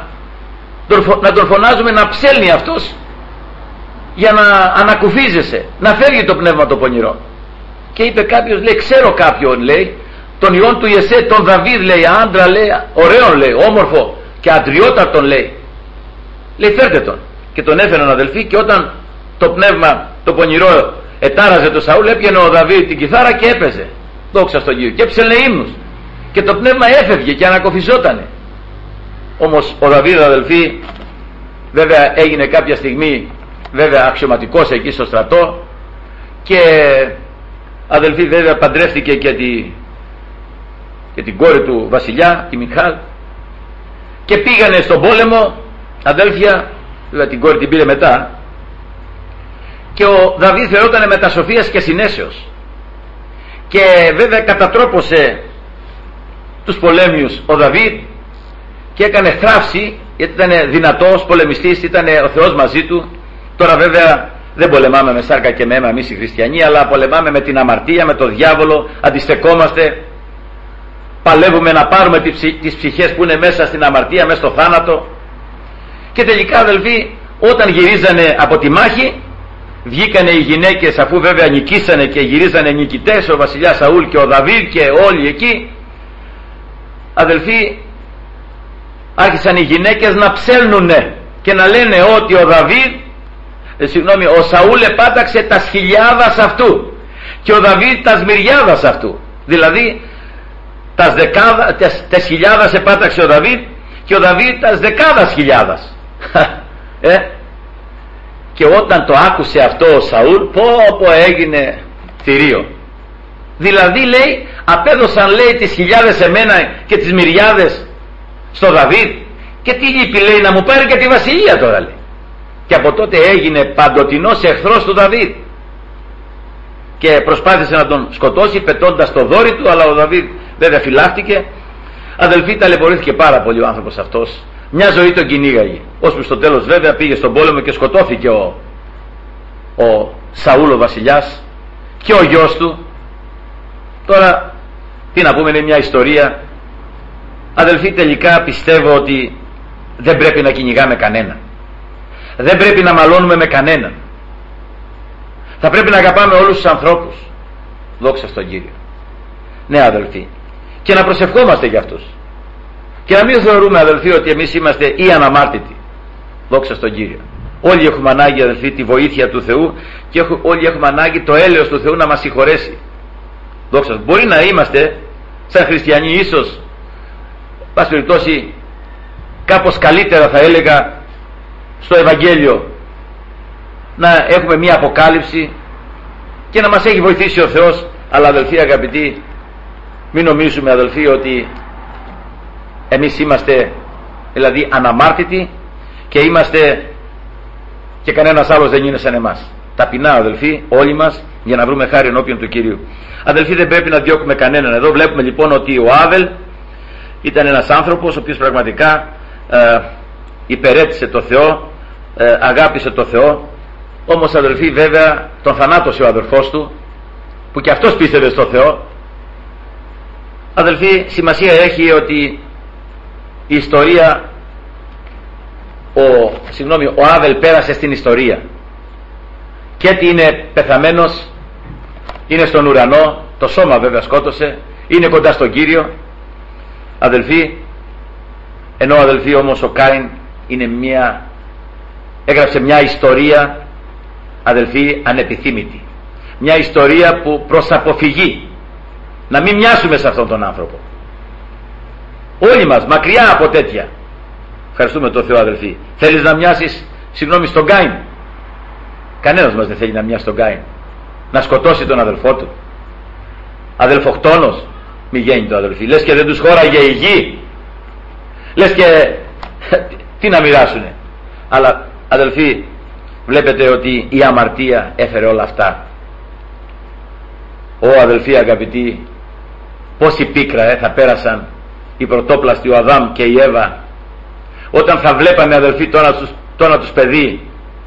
τον, να τον φωνάζουμε να ψέλνει αυτός για να ανακουφίζεσαι, να φεύγει το πνεύμα το πονηρό. Και είπε κάποιος, λέει, ξέρω κάποιον, λέει, τον ιόν του Ιεσέ, τον Δαβίδ, λέει, άντρα, λέει, ωραίον, λέει, όμορφο και αντριότατον, λέει, λέει, φέρτε τον. Και τον έφεραν, αδελφοί, και όταν το πνεύμα το πονηρό ετάραζε το Σαούλ, έπιανε ο Δαβίδ την κιθάρα και έπαιζε, δόξα στον Κύριο, και έψελνε ύμνους, και το πνεύμα έφευγε και ανακοφιζότανε. Όμως ο Δαβίδ, αδελφοί, βέβαια έγινε κάποια στιγμή, βέβαια, αξιωματικός εκεί στο στρατό, και, αδελφοί, βέβαια παντρεύτηκε και, τη, και την κόρη του βασιλιά, τη Μιχάλ, και πήγανε στον πόλεμο, αδέλφια. Βέβαια την κόρη την πήρε μετά, και ο Δαβίδ φερότανε μετασοφίας και συνέσεως, και βέβαια κατατρόπωσε τους πολέμιους ο Δαβίδ και έκανε θράψη, γιατί ήταν δυνατός πολεμιστής, ήταν ο Θεός μαζί του. Τώρα βέβαια δεν πολεμάμε με σάρκα και με αίμα εμείς οι χριστιανοί, αλλά πολεμάμε με την αμαρτία, με τον διάβολο, αντιστεκόμαστε. παλεύουμε να πάρουμε τις ψυχές που είναι μέσα στην αμαρτία, μέσα στο θάνατο. Και τελικά, αδελφοί, όταν γυρίζανε από τη μάχη, βγήκανε οι γυναίκες, αφού βέβαια νικήσανε και γυρίζανε νικητές, ο βασιλιάς Σαούλ και ο Δαβίδ και όλοι εκεί, αδελφοί, άρχισαν οι γυναίκες να ψέλνουνε και να λένε ότι ο Δαβίδ, ε, συγγνώμη, ο Σαούλ επάταξε τα χιλιάδας αυτού και ο Δαβίδ τα σμυριάδας αυτού. Δηλαδή τας δεκάδα, τες, τες χιλιάδας επάταξε ο Δαβίδ και ο Δαβίδ τας δεκάδας χιλιάδας. ε? Και όταν το άκουσε αυτό ο Σαούλ, πω πω έγινε θηρίο. Δηλαδή, λέει, απέδωσαν, λέει, τις χιλιάδες εμένα και τις μυριάδες στο Δαβίδ, και τι λείπει, λέει, να μου πάρει και τη βασιλεία τώρα, λέει. Και από τότε έγινε παντοτινός εχθρός του Δαβίδ και προσπάθησε να τον σκοτώσει πετώντας το δόρυ του, αλλά ο Δαβίδ βέβαια φυλάχτηκε. Αδελφοί, ταλαιπωρήθηκε πάρα πολύ ο άνθρωπος αυτός. Μια ζωή τον κυνήγαγε, ώσπου στο τέλος βέβαια πήγε στον πόλεμο και σκοτώθηκε ο, ο Σαούλ ο βασιλιάς και ο γιος του. Τώρα τι να πούμε, είναι μια ιστορία. Αδελφοί, τελικά πιστεύω ότι δεν πρέπει να κυνηγάμε κανένα, δεν πρέπει να μαλώνουμε με κανέναν. Θα πρέπει να αγαπάμε όλους τους ανθρώπους, δόξα στον Κύριο. Ναι, αδελφοί, και να προσευχόμαστε για αυτούς και να μην θεωρούμε, αδελφοί, ότι εμείς είμαστε ή αναμάρτητοι, δόξα στον Κύριο. Όλοι έχουμε ανάγκη, αδελφοί, τη βοήθεια του Θεού και όλοι έχουμε ανάγκη το έλεος του Θεού να μας συγχωρέσει, δόξα. Μπορεί να είμαστε σαν χριστιανοί ίσως, πάση περιπτώσει, κάπως καλύτερα, θα έλεγα, στο Ευαγγέλιο, να έχουμε μία αποκάλυψη και να μας έχει βοηθήσει ο Θεός, αλλά αδελφοί αγαπητοί, μην νομίζουμε, αδελφοί, ότι εμείς είμαστε δηλαδή αναμάρτητοι και είμαστε και κανένας άλλος δεν είναι σαν εμάς. Ταπεινά, αδελφοί, όλοι μας, για να βρούμε χάρη ενώπιον του Κυρίου. Αδελφοί, δεν πρέπει να διώκουμε κανέναν. Εδώ βλέπουμε λοιπόν ότι ο Άβελ ήταν ένας άνθρωπος ο οποίος πραγματικά ε, υπερέτησε το Θεό, ε, αγάπησε το Θεό. Όμως, αδελφοί, βέβαια τον θανάτωσε ο αδελφός του, που και αυτός πίστευε στο Θεό. Αδελφοί, σημασία έχει ότι η ιστορία, ο, συγγνώμη, ο Άβελ πέρασε στην ιστορία και τι είναι πεθαμένος, είναι στον ουρανό, το σώμα βέβαια σκότωσε, είναι κοντά στον Κύριο, αδελφοί. Ενώ, αδελφοί, όμως ο Κάιν είναι μια, έγραψε μια ιστορία, αδελφοί, ανεπιθύμητη, μια ιστορία που προς αποφυγή να μην μοιάσουμε σε αυτόν τον άνθρωπο. Όλοι μας μακριά από τέτοια. Ευχαριστούμε τον Θεό, αδελφοί. Θέλεις να μοιάσεις, συγγνώμη, στον Κάιν? Κανένας μας δεν θέλει να μοιάσει στον Κάιν, να σκοτώσει τον αδελφό του. Αδελφοκτόνος μη γέννητο, αδελφοί. Λες και δεν τους χώραγε η γη, λες και τι να μοιράσουνε. Αλλά, αδελφοί, βλέπετε ότι η αμαρτία έφερε όλα αυτά. Ω, αδελφοί αγαπητοί, πόση πίκρα ε, θα πέρασαν οι πρωτόπλαστοι, ο Αδάμ και η Εύα, όταν θα βλέπανε, αδελφοί, το ένα τους, το ένα τους παιδί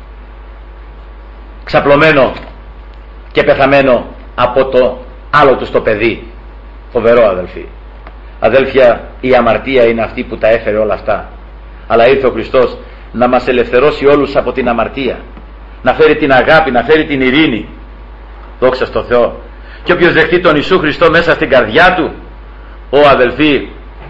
ξαπλωμένο και πεθαμένο από το άλλο τους το παιδί. Φοβερό, αδελφοί. Αδέλφια, η αμαρτία είναι αυτή που τα έφερε όλα αυτά, αλλά ήρθε ο Χριστός να μας ελευθερώσει όλους από την αμαρτία, να φέρει την αγάπη, να φέρει την ειρήνη, δόξα στο Θεό. Και όποιος δεχτεί τον Ιησού Χριστό μέσα στην καρδιά του, ο, αδελφοί,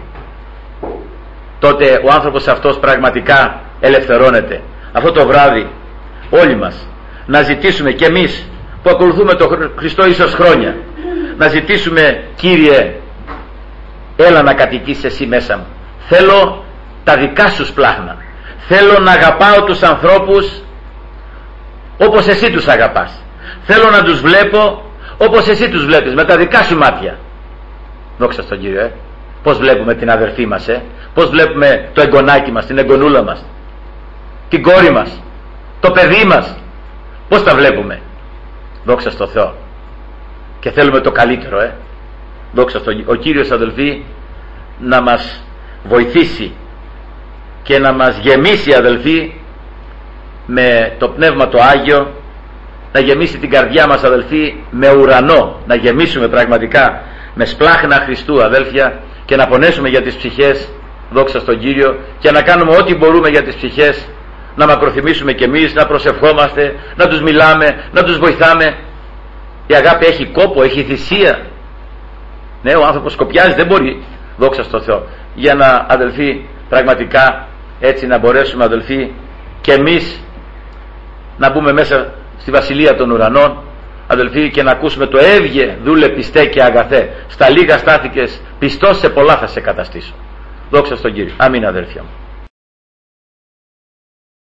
τότε ο άνθρωπος αυτός πραγματικά ελευθερώνεται. Αυτό το βράδυ όλοι μας να ζητήσουμε, και εμείς που ακολουθούμε τον Χριστό ίσως χρόνια, να ζητήσουμε, Κύριε, έλα να κατοικείς εσύ μέσα μου. Θέλω τα δικά σου σπλάχνα. Θέλω να αγαπάω τους ανθρώπους όπως εσύ τους αγαπάς. Θέλω να τους βλέπω όπως εσύ τους βλέπεις, με τα δικά σου μάτια. Δόξα στον Κύριο. ε. Πώς βλέπουμε την αδερφή μας, ε? Πώς βλέπουμε το εγγονάκι μας, την εγγονούλα μας, την κόρη μας, το παιδί μας, πώς τα βλέπουμε? Δόξα στο Θεό. Και θέλουμε το καλύτερο, ε? Δόξα στο Ο Κύριος, αδελφοί, να μας βοηθήσει και να μας γεμίσει, αδελφοί, με το Πνεύμα το Άγιο, να γεμίσει την καρδιά μας, αδελφοί, με ουρανό, να γεμίσουμε πραγματικά με σπλάχνα Χριστού, αδέλφια, και να πονέσουμε για τις ψυχές, δόξα στον Κύριο, και να κάνουμε ό,τι μπορούμε για τις ψυχές, να μακροθυμίσουμε κι εμείς, να προσευχόμαστε, να τους μιλάμε, να τους βοηθάμε. Η αγάπη έχει κόπο, έχει θυσία. Ναι, ο άνθρωπος σκοπιάζει, δεν μπορεί, δόξα στον Θεό. Για να, αδελφοί, πραγματικά έτσι να μπορέσουμε, αδελφοί, και εμείς να μπούμε μέσα στη βασιλεία των ουρανών, αδελφοί, και να ακούσουμε το έβγε δούλε πιστέ και αγαθέ, στα λίγα στάθηκες πιστός, σε πολλά θα σε καταστήσω. Δόξα στον Κύριο. Αμήν, αδέλφια μου.